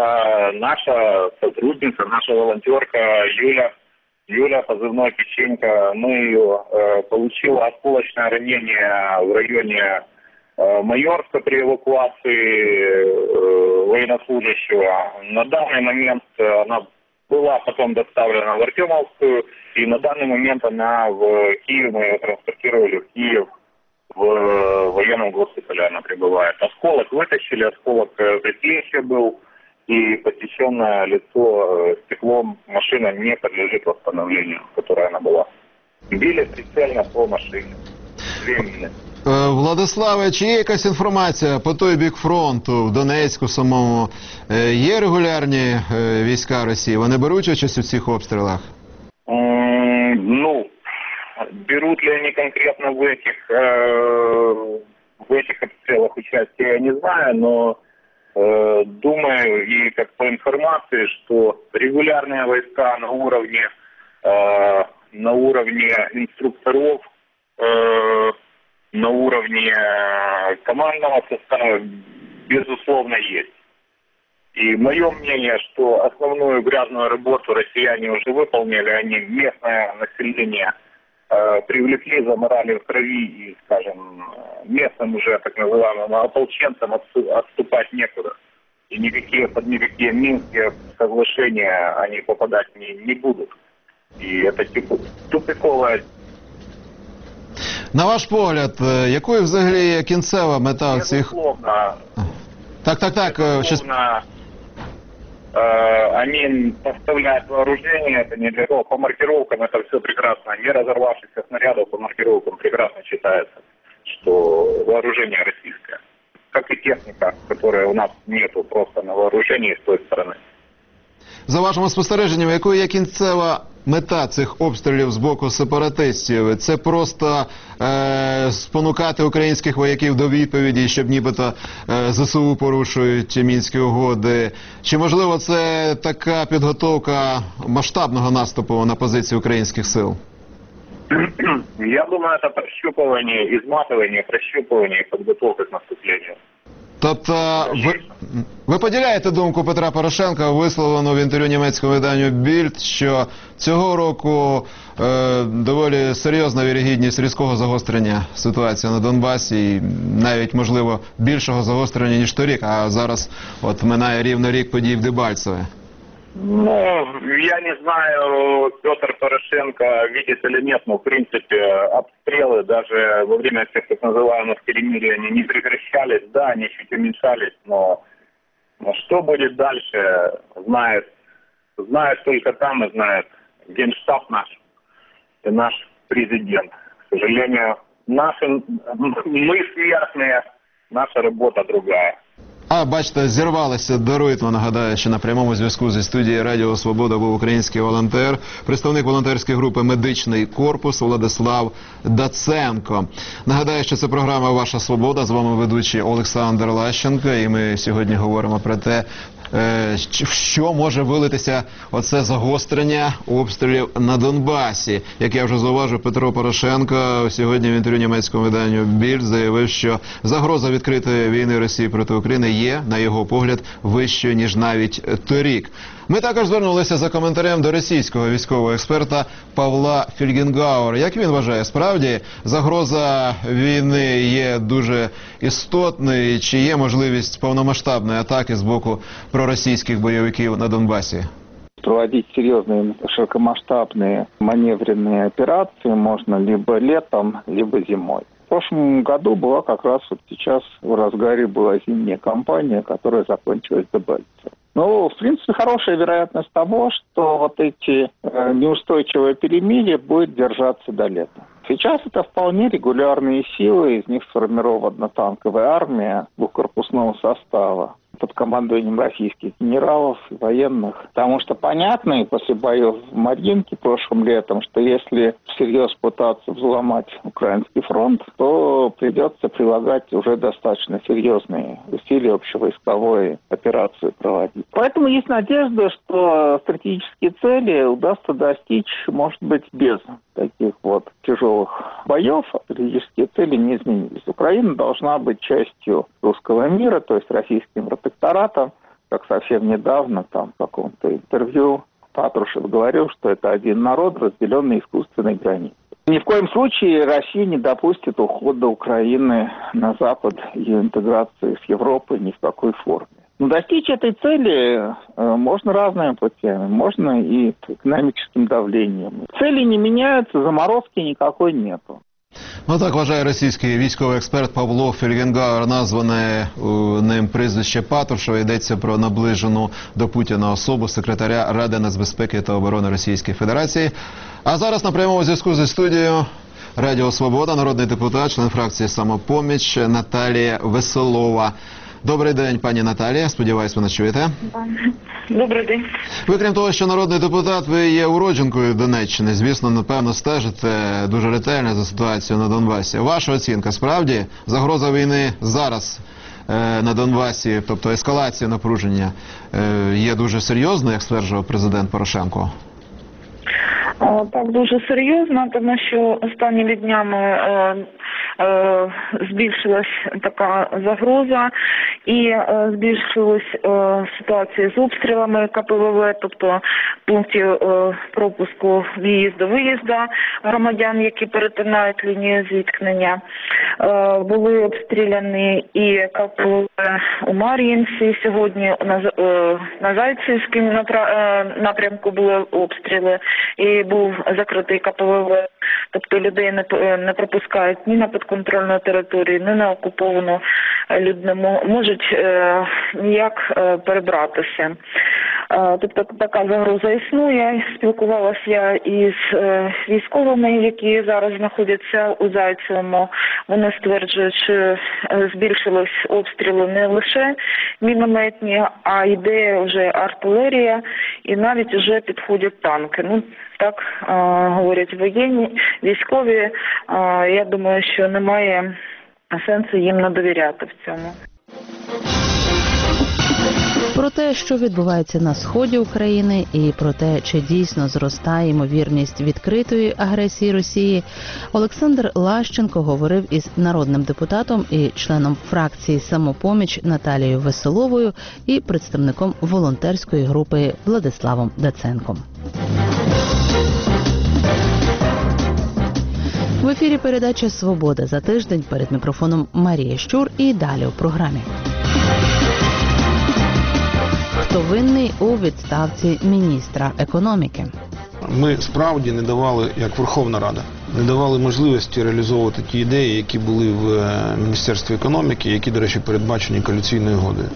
наша сотрудница, наша волонтерка Юля, позывной Печенька. Мы ее получила осколочное ранение в районе Майорска при эвакуации военнослужащего. На данный момент она была потом доставлена в Артемовскую, и на данный момент она в Киев, мы ее транспортировали в Киев, в военном госпитале она пребывает. Осколок вытащили, осколок предплечья был, и посеченное лицо стеклом. Машина не подлежит восстановлению, в которой она была. Били прицельно по машине. 2 мины. Владиславе, чи є якась інформація по той бік фронту, в Донецьку самому? Є регулярні війська Росії? Вони беруть участь у цих обстрілах? Ну, берут ли они конкретно в этих обстрелах участие, я не знаю, но думаю, и как по информации, что регулярные войска на уровне инструкторов, на уровне командного состава, безусловно, есть. И мое мнение, что основную грязную работу россияне уже выполнили, они местное население привлекли, заморали в крови, и, скажем, местным уже так называемым ополченцам отступать некуда. И под никакие Минские соглашения они попадать не будут. И это тупиковая. На ваш погляд, якою взагалі є кінцева мета цих... Безусловно. Так. Безусловно, они поставляют вооружение, это не для того, по маркировкам это все прекрасно. Не разорвавшихся снарядов по маркировкам прекрасно читается, что вооружение российское. Как и техника, которая у нас нету просто на вооружении с той стороны. За вашими спостереженнями, якою є кінцева мета цих обстрілів з боку сепаратистів? Це просто спонукати українських вояків до відповіді, щоб нібито ЗСУ порушують Мінські угоди? Чи, можливо, це така підготовка масштабного наступу на позиції українських сил? Я думаю, это прощупывание, изматывание, прощупывание и подготовка к наступлению. Тобто ви поділяєте думку Петра Порошенка, висловлену в інтерв'ю німецькому виданню Bild, що цього року доволі серйозна вірогідність різкого загострення ситуації на Донбасі, і навіть, можливо, більшого загострення, ніж торік, а зараз от минає рівно рік подій в Дебальцеве. Ну, я не знаю, Петр Порошенко видит или нет, но в принципе обстрелы даже во время всех так называемых перемирий они не прекращались, да, они чуть уменьшались, но что будет дальше, знает только там и знает Генштаб наш и наш президент. К сожалению, мы смертные, наша работа другая. А, бачите, зірвалися до ритму. Нагадаю, що на прямому зв'язку зі студією Радіо Свобода був український волонтер, представник волонтерської групи «Медичний корпус» Владислав Даценко. Нагадаю, що це програма «Ваша свобода», з вами ведучий Олександр Лащенко, і ми сьогодні говоримо про те, в що може вилитися оце загострення обстрілів на Донбасі. Як я вже зауважив, Петро Порошенко сьогодні в інтерв'ю німецькому виданню Більд заявив, що загроза відкритої війни Росії проти України є, на його погляд, вищою, ніж навіть торік. Ми також звернулися за коментарем до російського військового експерта Павла Фельгенгауера. Як він вважає, справді загроза війни є дуже істотною, чи є можливість повномасштабної атаки з боку проросійських бойовиків на Донбасі? Проводить серьезные широкомасштабные маневренные операции можно либо летом, либо зимой. В прошлом году была как раз вот сейчас в разгаре была зимняя кампания, которая закончилась Дебальцевым. Ну, в принципе, хорошая вероятность того, что вот эти неустойчивые перемирия будет держаться до лета. Сейчас это вполне регулярные силы, из них сформирована танковая армия двухкорпусного состава под командованием российских генералов и военных. Потому что понятно, и после боев в Марьинке прошлым летом, что если всерьез пытаться взломать украинский фронт, то придется прилагать уже достаточно серьезные усилия общевойсковой операции проводить. Поэтому есть надежда, что стратегические цели удастся достичь, может быть, без таких вот тяжелых боев. Стратегические цели не изменились. Украина должна быть частью русского мира, то есть российским протекторатом, как совсем недавно там в каком-то интервью Патрушев говорил, что это один народ, разделенный искусственной границей. Ни в коем случае Россия не допустит ухода Украины на Запад, ее интеграции с Европой ни в какой форме. Но достичь этой цели можно разными путями, можно и экономическим давлением. Цели не меняются, заморозки никакой нету. Ну так вважає російський військовий експерт Павло Фельгенгауер, назване ним прізвище Патрушева. Йдеться про наближену до Путіна особу секретаря Ради нацбезпеки та оборони Російської Федерації. А зараз на прямому зв'язку зі студією Радіо Свобода народний депутат, член фракції «Самопоміч» Наталія Веселова. Добрий день, пані Наталія. Сподіваюсь, ви нас чуєте. Добрий день. Ви, крім того, що народний депутат, ви є уродженкою Донеччини. Звісно, напевно, стежите дуже ретельно за ситуацією на Донбасі. Ваша оцінка, справді, загроза війни зараз на Донбасі, тобто ескалація напруження, є дуже серйозною, як стверджував президент Порошенко? Так, дуже серйозно, тому що останніми днями збільшилась така загроза і збільшилась ситуація з обстрілами КПВВ, тобто пунктів пропуску в'їзду-виїзду громадян, які перетинають лінію зіткнення. Були обстріляні і КПВВ у Мар'їнці, сьогодні на Зайцівському напрямку були обстріли і був закритий КПВВ. Тобто людей не пропускають ні на підконтрольну територію, ні на окуповану, люди не можуть ніяк перебратися. Тобто така загроза існує. Спілкувалася я із військовими, які зараз знаходяться у Зайцевому. Вони стверджують, що збільшились обстріли не лише мінометні, а йде вже артилерія і навіть вже підходять танки. Ну, так говорять воєнні, військові. Я думаю, що немає сенсу їм не довіряти в цьому. Про те, що відбувається на сході України, і про те, чи дійсно зростає ймовірність відкритої агресії Росії, Олександр Лащенко говорив із народним депутатом і членом фракції «Самопоміч» Наталією Веселовою і представником волонтерської групи Владиславом Даценком. В ефірі передача «Свобода за тиждень», перед мікрофоном Марія Щур, і далі у програмі. Хто винний у відставці міністра економіки? Ми справді не давали, як Верховна Рада, не давали можливості реалізовувати ті ідеї, які були в Міністерстві економіки, які, до речі, передбачені коаліційною угодою.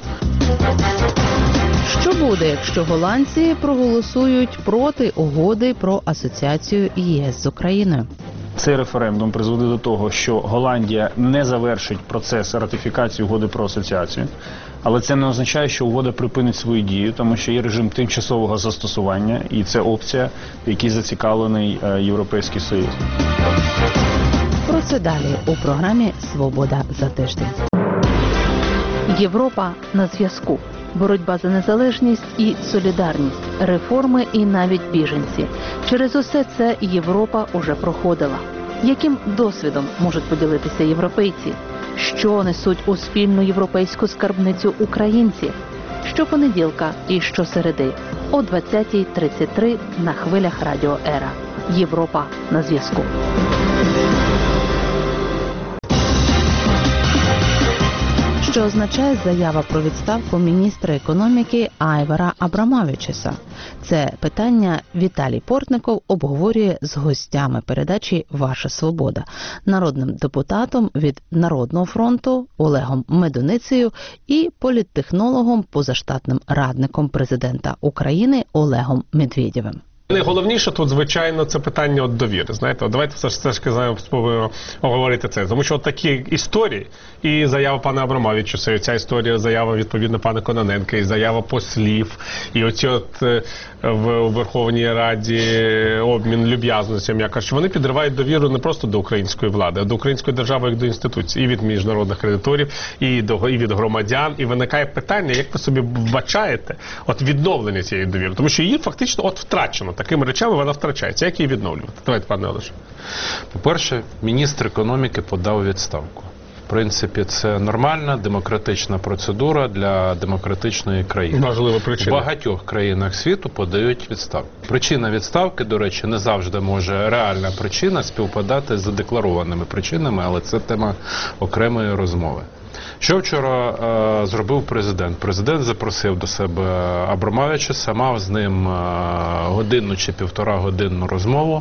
Що буде, якщо голландці проголосують проти угоди про асоціацію ЄС з Україною? Цей референдум призведе до того, що Голландія не завершить процес ратифікації угоди про асоціацію. Але це не означає, що угода припинить свою дію, тому що є режим тимчасового застосування, і це опція, в якій зацікавлений Європейський Союз. Про це далі у програмі «Свобода за тиждень». Європа на зв'язку. боротьба за незалежність і солідарність, реформи і навіть біженці. Через усе це Європа уже проходила. Яким досвідом можуть поділитися європейці? Що несуть у спільну європейську скарбницю українці? Щопонеділка і щосереди о 20:33 на хвилях Радіо Ера. Європа на зв'язку. Що означає заява про відставку міністра економіки Айвара Абрамавичуса? Це питання Віталій Портников обговорює з гостями передачі «Ваша свобода», народним депутатом від Народного фронту Олегом Медуницею і політтехнологом, позаштатним радником президента України Олегом Медведєвим. Найголовніше тут, звичайно, це питання довіри. Знаєте, давайте все ж спробуємо оговорити це. Тому що такі історії, і заява пана Абрамавичуса, і ця історія, заява, відповідно, пана Кононенка, і заява послів, і оці в Верховній Раді обмін люб'язностями, я кажу, вони підривають довіру не просто до української влади, а до української держави як до інституцій, і від міжнародних кредиторів, і від громадян. І виникає питання, як ви собі вбачаєте відновлення цієї довіри. Тому що її фактично втрачено. Такими речами вона втрачається. Як її відновлювати? Давайте, пане Олеже. По-перше, міністр економіки подав відставку. В принципі, це нормальна демократична процедура для демократичної країни. Важлива причина. В багатьох країнах світу подають відставку. Причина відставки, до речі, не завжди може реальна причина співпадати з задекларованими причинами, але це тема окремої розмови. Що вчора зробив президент? Президент запросив до себе Абрамавичуса, мав з ним годинну чи півторагодинну розмову,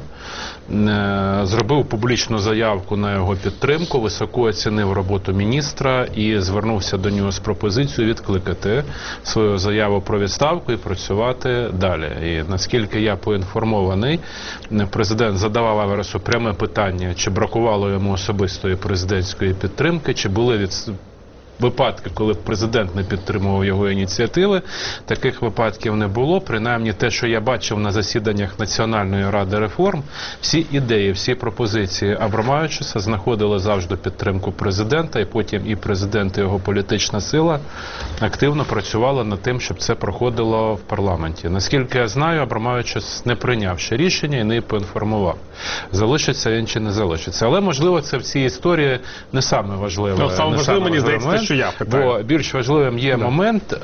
зробив публічну заявку на його підтримку, високо оцінив роботу міністра і звернувся до нього з пропозицією відкликати свою заяву про відставку і працювати далі. І наскільки я поінформований, президент задавав Аверсу пряме питання, чи бракувало йому особистої президентської підтримки, чи були випадки, коли президент не підтримував його ініціативи. Таких випадків не було. Принаймні те, що я бачив на засіданнях Національної ради реформ, всі ідеї, всі пропозиції Абрамавичуса знаходили завжди підтримку президента, і потім і президент, і його політична сила активно працювали над тим, щоб це проходило в парламенті. Наскільки я знаю, Абрамавичус не прийняв ще рішення і не поінформував, залишиться він чи не залишиться. Але, можливо, це в цій історії не саме важливе. Саме важливе, мені здається, що я питаю. Бо більш важливим є момент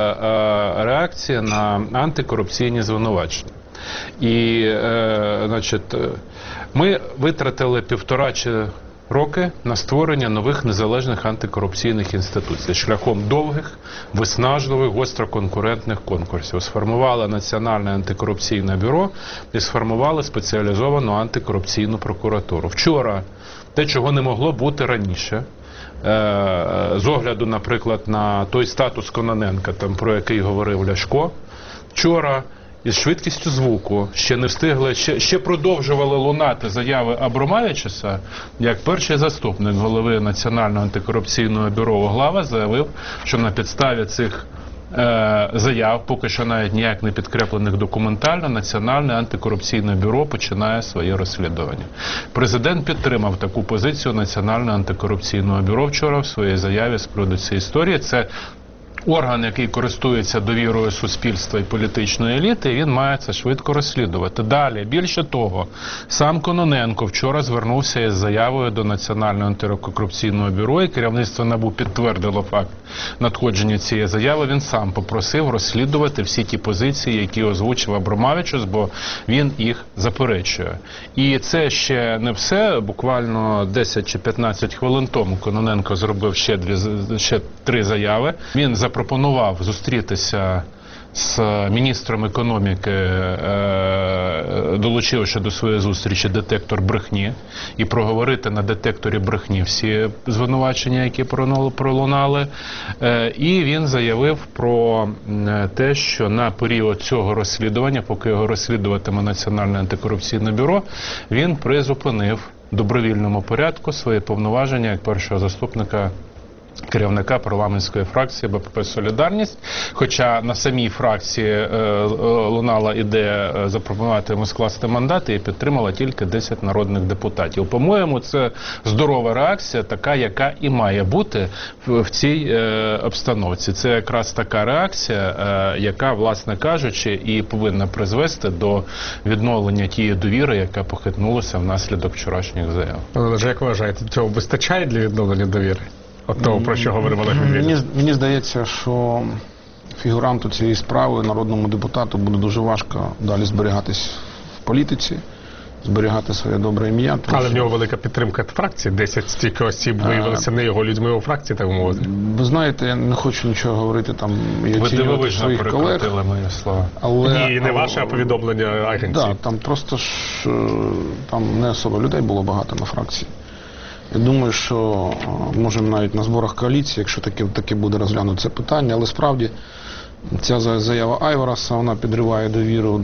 реакції на антикорупційні звинувачення. І, значить, ми витратили 1,5 роки на створення нових незалежних антикорупційних інституцій шляхом довгих, виснажливих, гостроконкурентних конкурсів. Сформували Національне антикорупційне бюро і сформували спеціалізовану антикорупційну прокуратуру. Вчора те, чого не могло бути раніше, з огляду, наприклад, на той статус Кононенка, там, про який говорив Ляшко, вчора із швидкістю звуку ще не встигли, ще продовжували лунати заяви Абрамавичуса, як перший заступник голови Національного антикорупційного бюро Углава заявив, що на підставі цих заяв, поки що навіть ніяк не підкреплених документально, Національне антикорупційне бюро починає своє розслідування. Президент підтримав таку позицію Національного антикорупційного бюро вчора в своїй заяві з приводу цієї історії. Це орган, який користується довірою суспільства і політичної еліти, і він має це швидко розслідувати. Далі, більше того, сам Кононенко вчора звернувся із заявою до Національного антикорупційного бюро, і керівництво НАБУ підтвердило факт надходження цієї заяви. Він сам попросив розслідувати всі ті позиції, які озвучив Абрамавичус, бо він їх заперечує. І це ще не все. Буквально 10 чи 15 хвилин тому Кононенко зробив ще 3 заяви. Він запропонував зустрітися з міністром економіки, долучивши до своєї зустрічі детектор брехні, і проговорити на детекторі брехні всі звинувачення, які пролунали. І він заявив про те, що на період цього розслідування, поки його розслідуватиме Національне антикорупційне бюро, він призупинив в добровільному порядку свої повноваження як першого заступника керівника парламентської фракції БПП «Солідарність». Хоча на самій фракції лунала ідея запропонувати йому скласти мандат, і підтримала тільки 10 народних депутатів. По-моєму, це здорова реакція, така, яка і має бути в цій обстановці. Це якраз така реакція, яка, власне кажучи, і повинна призвести до відновлення тієї довіри, яка похитнулася внаслідок вчорашніх заяв. Але як ви вважаєте, цього вистачає для відновлення довіри? От того, про що говорив Олег Медведєв. Мені здається, що фігуранту цієї справи, народному депутату, буде дуже важко далі зберігатись в політиці, зберігати своє добре ім'я. Але в нього велика підтримка фракції, 10 стільки осіб виявилися не його людьми у фракції, так мовити. Ви знаєте, я не хочу нічого говорити там і оцінювати своїх колег. Мої слова. Але, Ні, не ваше, а повідомлення агенції. Так, там просто ж там не особо людей було багато на фракції. Я думаю, що можемо навіть на зборах коаліції, якщо таке буде розглянути це питання, але справді ця заява Айвараса, вона підриває довіру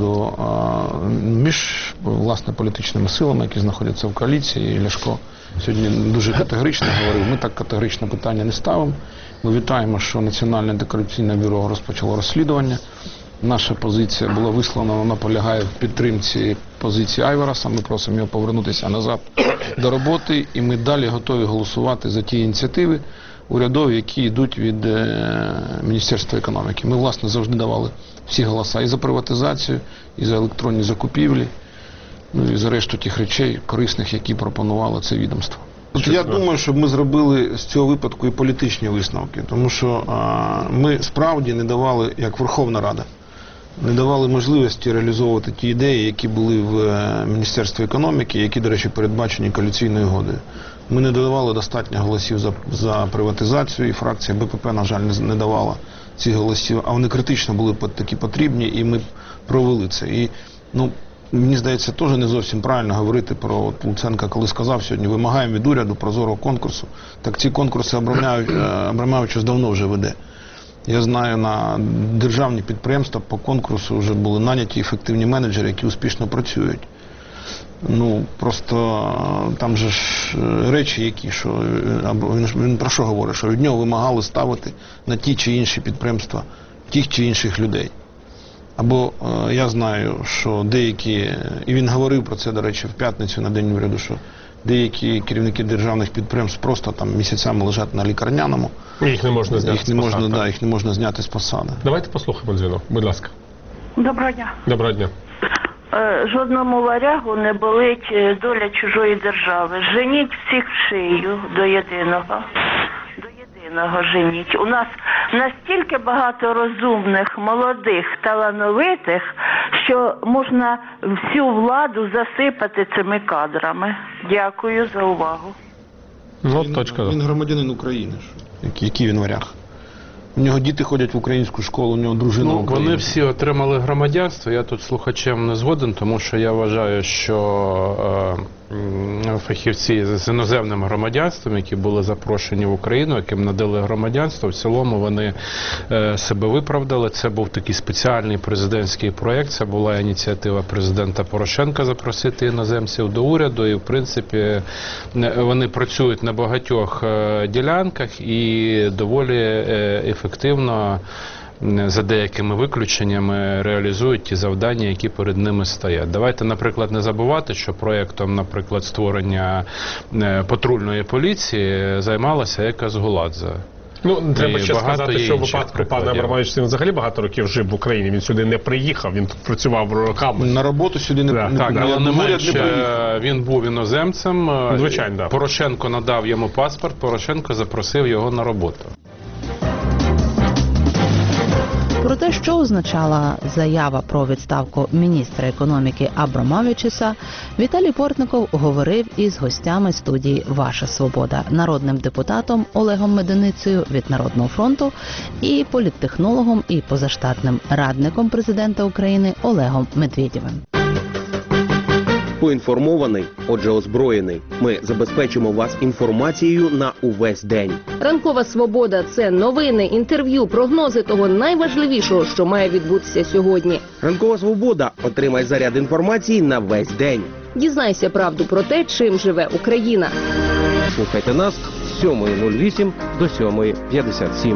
між, власне, політичними силами, які знаходяться в коаліції. І Ляшко сьогодні дуже категорично говорив, ми так категорично питання не ставимо. Ми вітаємо, що Національне антикорупційне бюро розпочало розслідування. Наша позиція була висловлена, вона полягає в підтримці позиції Айвараса. Ми просимо його повернутися назад до роботи, і ми далі готові голосувати за ті ініціативи урядові, які йдуть від Міністерства економіки. Ми, власне, завжди давали всі голоса і за приватизацію, і за електронні закупівлі, ну і за решту тих речей корисних, які пропонувало це відомство. Я думаю, що ми зробили з цього випадку і політичні висновки, тому що ми справді не давали, як Верховна Рада, не давали можливості реалізовувати ті ідеї, які були в Міністерстві економіки, які, до речі, передбачені коаліційною угодою. Ми не давали достатньо голосів за приватизацію, і фракція БПП, на жаль, не давала цих голосів, а вони критично були такі потрібні, і ми провели це. І, ну, мені здається, теж не зовсім правильно говорити про Луценка, коли сказав сьогодні, вимагаємо від уряду прозорого конкурсу. Так ці конкурси Абрамович давно вже веде. Я знаю, на державні підприємства по конкурсу вже були наняті ефективні менеджери, які успішно працюють. Ну, просто там же ж речі які, що він про що говорить, що від нього вимагали ставити на ті чи інші підприємства тих чи інших людей. Або я знаю, що деякі, і він говорив про це, до речі, в п'ятницю на День уряду, що деякі керівники державних підприємств просто там місяцями лежать на лікарняному. Їх не можна зняти з посади. Їх не можна зняти з посади. Давайте послухаємо дзвінок, будь ласка. Доброго дня. Доброго дня. Жодному варягу не болить доля чужої держави. Женіть всіх в шию до єдиного. До єдиного женіть. У нас настільки багато розумних, молодих, талановитих, що можна всю владу засипати цими кадрами. Дякую за увагу. Він громадянин України. Який він варяг? У нього діти ходять в українську школу, у нього дружина українська. Вони всі отримали громадянство. Я тут слухачем не згоден, тому що я вважаю, що фахівці з іноземним громадянством, які були запрошені в Україну, яким надали громадянство, в цілому вони себе виправдали. Це був такий спеціальний президентський проєкт, це була ініціатива президента Порошенка запросити іноземців до уряду, і в принципі вони працюють на багатьох ділянках і доволі ефективно, за деякими виключеннями, реалізують ті завдання, які перед ними стоять. Давайте, наприклад, не забувати, що проєктом, наприклад, створення патрульної поліції займалася Ека Згуладзе. Ну, треба ще сказати, що в випадку пана Абрамовича він взагалі багато років жив в Україні, він сюди не приїхав, він тут працював роками. На роботу сюди не приїхав. Так, але не менше він був іноземцем. Звичайно, так. Порошенко надав йому паспорт, Порошенко запросив його на роботу. Про те, що означала заява про відставку міністра економіки Абрамовичуса, Віталій Портников говорив із гостями студії «Ваша свобода», народним депутатом Олегом Меденицею від Народного фронту і політтехнологом і позаштатним радником президента України Олегом Медведєвим. Поінформований, отже озброєний. Ми забезпечимо вас інформацією на увесь день. Ранкова свобода – це новини, інтерв'ю, прогнози того найважливішого, що має відбутися сьогодні. Ранкова свобода. Отримай заряд інформації на весь день. Дізнайся правду про те, чим живе Україна. Слухайте нас 7:08 до 7:57.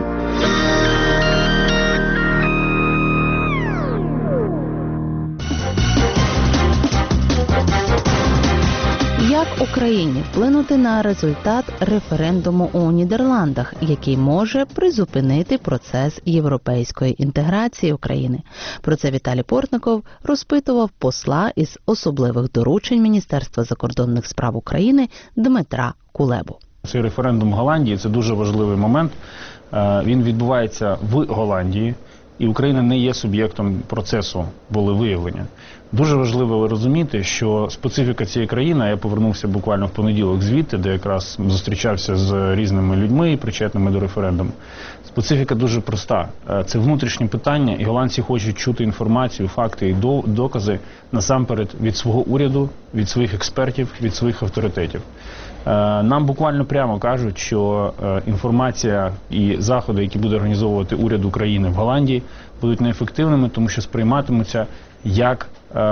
Як Україні вплинути на результат референдуму у Нідерландах, який може призупинити процес європейської інтеграції України? Про це Віталій Портников розпитував посла із особливих доручень Міністерства закордонних справ України Дмитра Кулебу. Цей референдум в Голландії – це дуже важливий момент. Він відбувається в Голландії, і Україна не є суб'єктом процесу волевиявлення. Дуже важливо розуміти, що специфіка цієї країни, я повернувся буквально в понеділок звідти, де якраз зустрічався з різними людьми, причетними до референдуму. Специфіка дуже проста. Це внутрішнє питання, і голландці хочуть чути інформацію, факти і докази насамперед від свого уряду, від своїх експертів, від своїх авторитетів. Нам буквально прямо кажуть, що інформація і заходи, які буде організовувати уряд України в Голландії, будуть неефективними, тому що сприйматимуться як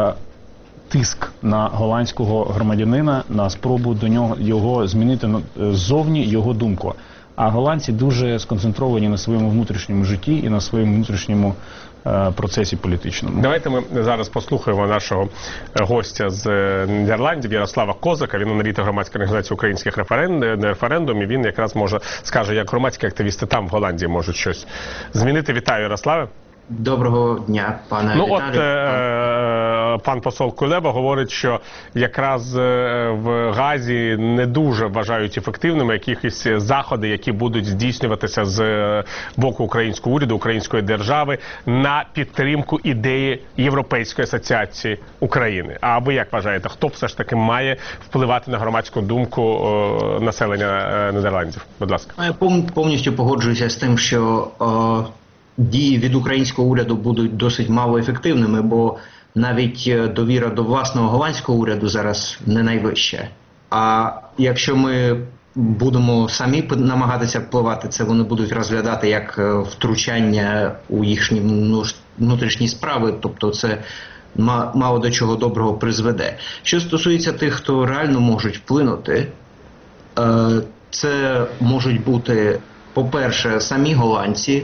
тиск на голландського громадянина, на спробу до нього його змінити ззовні його думку. А голландці дуже сконцентровані на своєму внутрішньому житті і на своєму внутрішньому процесі політичному. Давайте ми зараз послухаємо нашого гостя з Нідерландів Ярослава Козака. Він аналітик громадської організації українських референдумів. Він якраз скаже, як громадські активісти там в Голландії можуть щось змінити. Вітаю, Ярославе. Доброго дня, пане Віталію. Пан посол Кулеба говорить, що якраз в Газі не дуже вважають ефективними якісь заходи, які будуть здійснюватися з боку українського уряду, української держави на підтримку ідеї Європейської асоціації України. А ви як вважаєте, хто все ж таки має впливати на громадську думку населення Нідерландів? Будь ласка. Я повністю погоджуюся з тим, що дії від українського уряду будуть досить малоефективними, бо навіть довіра до власного голландського уряду зараз не найвища. А якщо ми будемо самі намагатися впливати, це вони будуть розглядати як втручання у їхні внутрішні справи, тобто це мало до чого доброго призведе. Що стосується тих, хто реально можуть вплинути, це можуть бути, по-перше, самі голландці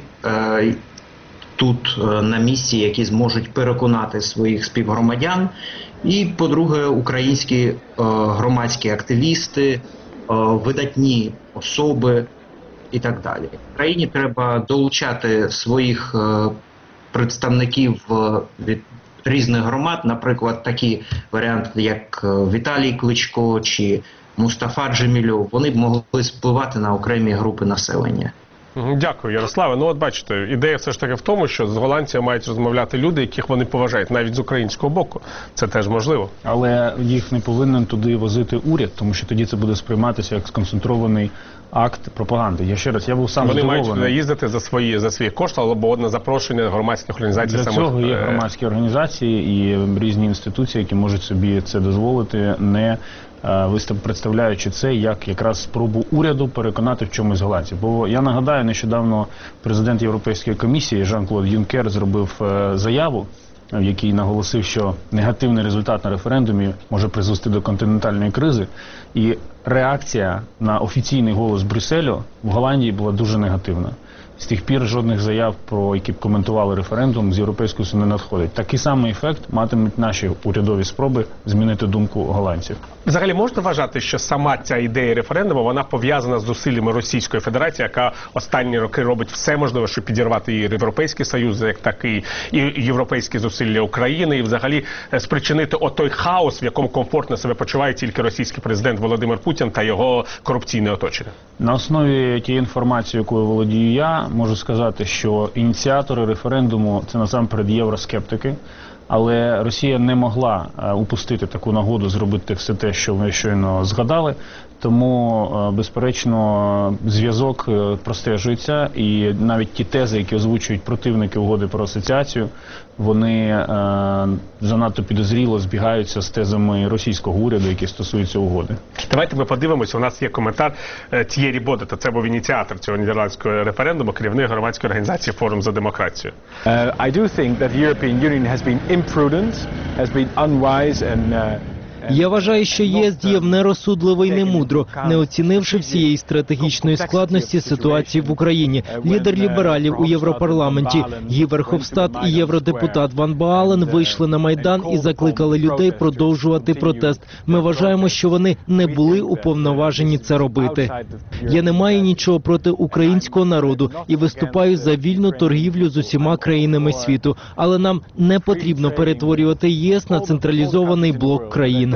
тут на місці, які зможуть переконати своїх співгромадян, і, по-друге, українські громадські активісти, видатні особи і так далі. Країні треба долучати своїх представників від різних громад, наприклад, такі варіанти, як Віталій Кличко чи Мустафа Джемілєв, вони б могли впливати на окремі групи населення. Дякую, Ярославе. Ну от бачите, ідея все ж таки в тому, що з голландцями мають розмовляти люди, яких вони поважають, навіть з українського боку. Це теж можливо. Але їх не повинен туди возити уряд, тому що тоді це буде сприйматися як сконцентрований акт пропаганди. Я був сам здивований. Вони мають їздити за свої кошти, або на запрошення громадських організацій. Для цього є громадські організації і різні інституції, які можуть собі це дозволити, не представляючи це як якраз спробу уряду переконати в чомусь голландців. Бо я нагадаю, нещодавно президент Європейської комісії Жан-Клод Юнкер зробив заяву, в якій наголосив, що негативний результат на референдумі може призвести до континентальної кризи. І реакція на офіційний голос Брюсселю в Голландії була дуже негативна. З тих пір жодних заяв, які б коментували референдум, з Європейського Союзу не надходить. Такий самий ефект матимуть наші урядові спроби змінити думку голландців. Взагалі можна вважати, що сама ця ідея референдуму, вона пов'язана з зусиллями Російської Федерації, яка останні роки робить все можливе, щоб підірвати і Європейський Союз, як такий, і європейські зусилля України, і взагалі спричинити отой хаос, в якому комфортно себе почуває тільки російський президент Володимир Путін та його корупційне оточення. На основі тієї інформації, якою володію я, можу сказати, що ініціатори референдуму – це насамперед євроскептики, але Росія не могла упустити таку нагоду зробити все те, що ви щойно згадали, тому, безперечно, зв'язок простежується, і навіть ті тези, які озвучують противники угоди про асоціацію, вони занадто підозріло збігаються з тезами російського уряду, які стосуються угоди. Давайте ми подивимося, у нас є коментар Т'єрі Бодета, це був ініціатор цього нідерландського референдуму, керівник громадської організації «Форум за демократію». I do think that the European Union has been imprudent, has been unwise and Я вважаю, що ЄС діяв нерозсудливо і немудро, не оцінивши всієї стратегічної складності ситуації в Україні. Лідер лібералів у Європарламенті Гій Верховстад і євродепутат Ван Баален вийшли на Майдан і закликали людей продовжувати протест. Ми вважаємо, що вони не були уповноважені це робити. Я не маю нічого проти українського народу і виступаю за вільну торгівлю з усіма країнами світу, але нам не потрібно перетворювати ЄС на централізований блок країн.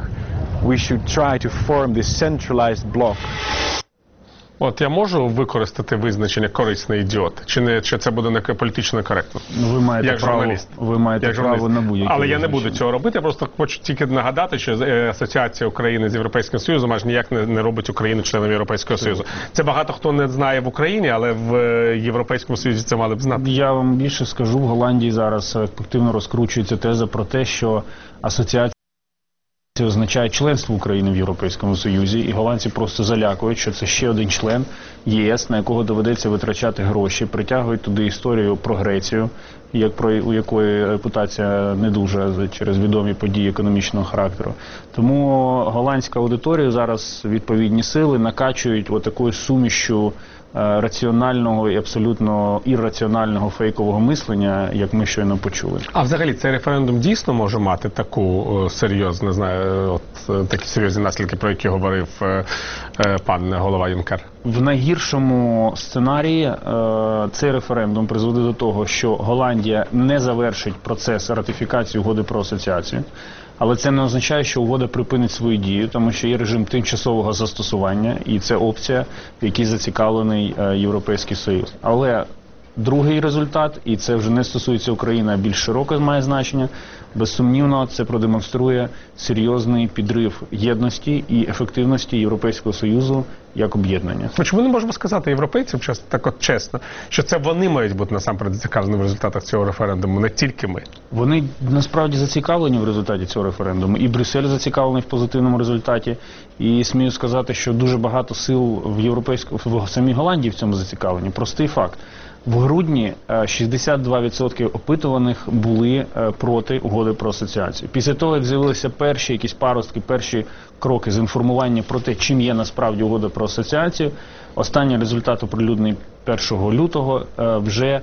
От я можу використати визначення «корисний ідіот»? Чи це буде не політично коректно? Ви маєте як право, журналіст. Ви маєте право на будь-які. Але я не буду цього робити, я просто хочу тільки нагадати, що асоціація України з Європейським Союзом аж ніяк не робить Україну членом Європейського Союзу. Це багато хто не знає в Україні, але в Європейському Союзі це мали б знати. Я вам більше скажу, в Голландії зараз активно розкручується теза про те, що асоціація означає членство України в Європейському Союзі, і голландці просто залякують, що це ще один член ЄС, на якого доведеться витрачати гроші, притягують туди історію про Грецію, у якої репутація не дуже через відомі події економічного характеру. Тому голландська аудиторія зараз відповідні сили накачують отакою сумішю раціонального і абсолютно ірраціонального фейкового мислення, як ми щойно почули. А взагалі цей референдум дійсно може мати таку серйозну, не знаю, такі серйозні наслідки, про які говорив пан голова Юнкер? В найгіршому сценарії цей референдум призведе до того, що Голландія не завершить процес ратифікації угоди про асоціацію. Але це не означає, що угода припинить свою дію, тому що є режим тимчасового застосування, і це опція, в якій зацікавлений Європейський Союз. Але другий результат, і це вже не стосується України, а більш широке має значення, безсумнівно це продемонструє серйозний підрив єдності і ефективності Європейського Союзу як об'єднання. Чому не можемо сказати європейцям, так от чесно, що це вони мають бути насамперед зацікавлені в результатах цього референдуму, не тільки ми? Вони насправді зацікавлені в результаті цього референдуму. І Брюссель зацікавлений в позитивному результаті. І смію сказати, що дуже багато сил в самій Голландії в цьому зацікавлені. Простий факт. В грудні 62% опитуваних були проти угоди про асоціацію. Після того, як з'явилися перші якісь паростки, перші кроки з інформування про те, чим є насправді угода про асоціацію, останній результат оприлюднений 1 лютого вже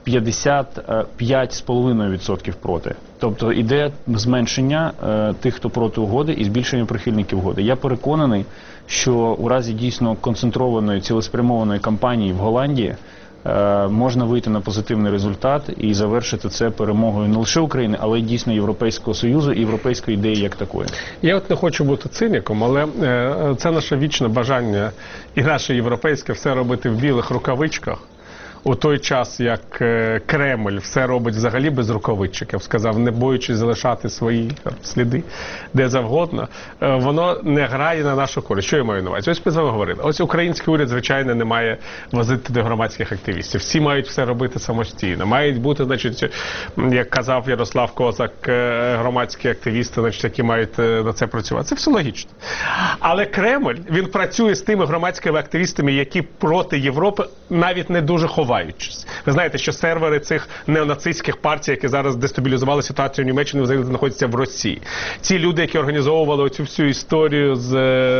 55,5% проти. Тобто іде зменшення тих, хто проти угоди, і збільшення прихильників угоди. Я переконаний, що у разі дійсно концентрованої, цілеспрямованої кампанії в Голландії можна вийти на позитивний результат і завершити це перемогою не лише України, але й дійсно Європейського Союзу і європейської ідеї як такої. Я от не хочу бути циніком, але це наше вічне бажання і наше європейське все робити в білих рукавичках. У той час, як Кремль все робить взагалі без рукавичок, я б сказав, не боючись залишати свої сліди де завгодно, воно не грає на нашу користь. Що я маю на увазі? Ось ми з вами говорили. Ось український уряд, звичайно, не має возити до громадських активістів. Всі мають все робити самостійно. Мають бути, значить, як казав Ярослав Козак, громадські активісти, значить, які мають на це працювати. Це все логічно. Але Кремль, він працює з тими громадськими активістами, які проти Європи навіть не дуже ховають. Ви знаєте, що сервери цих неонацистських партій, які зараз дестабілізували ситуацію в Німеччині, взагалі знаходяться в Росії. Ці люди, які організовували оцю всю історію з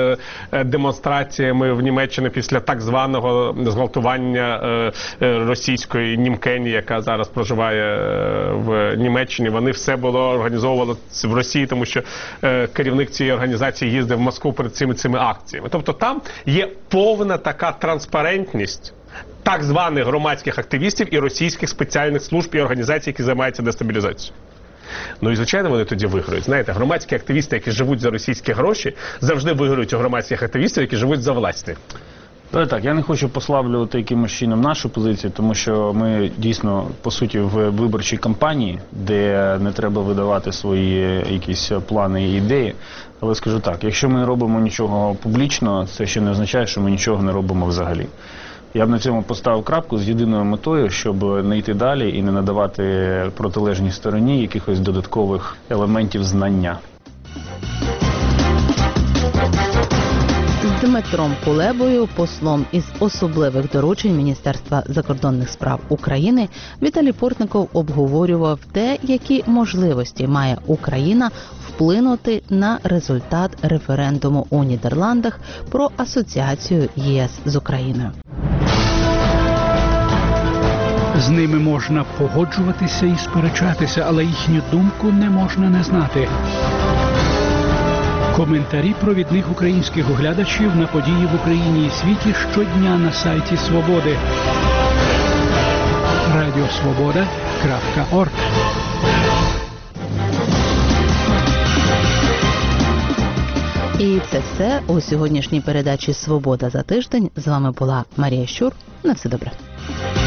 демонстраціями в Німеччині після так званого зґвалтування російської німкені, яка зараз проживає в Німеччині, вони все було організовували в Росії, тому що керівник цієї організації їздив в Москву перед цими акціями. Тобто там є повна така транспарентність так званих громадських активістів і російських спеціальних служб і організацій, які займаються дестабілізацією. Ну і, звичайно, вони тоді виграють. Знаєте, громадські активісти, які живуть за російські гроші, завжди виграють у громадських активістів, які живуть за власні. Так, я не хочу послаблювати якимось чином нашу позицію, тому що ми дійсно, по суті, в виборчій кампанії, де не треба видавати свої якісь плани і ідеї. Але скажу так, якщо ми не робимо нічого публічно, це ще не означає, що ми нічого не робимо взагалі. Я б на цьому поставив крапку з єдиною метою, щоб не йти далі і не надавати протилежній стороні якихось додаткових елементів знання. Дмитром Кулебою, послом із особливих доручень Міністерства закордонних справ України, Віталій Портников обговорював те, які можливості має Україна вплинути на результат референдуму у Нідерландах про асоціацію ЄС з Україною. З ними можна погоджуватися і сперечатися, але їхню думку не можна не знати. Коментарі провідних українських оглядачів на події в Україні і світі щодня на сайті Свободи. Радіосвобода.орг. І це все у сьогоднішній передачі «Свобода за тиждень». З вами була Марія Щур. На все добре.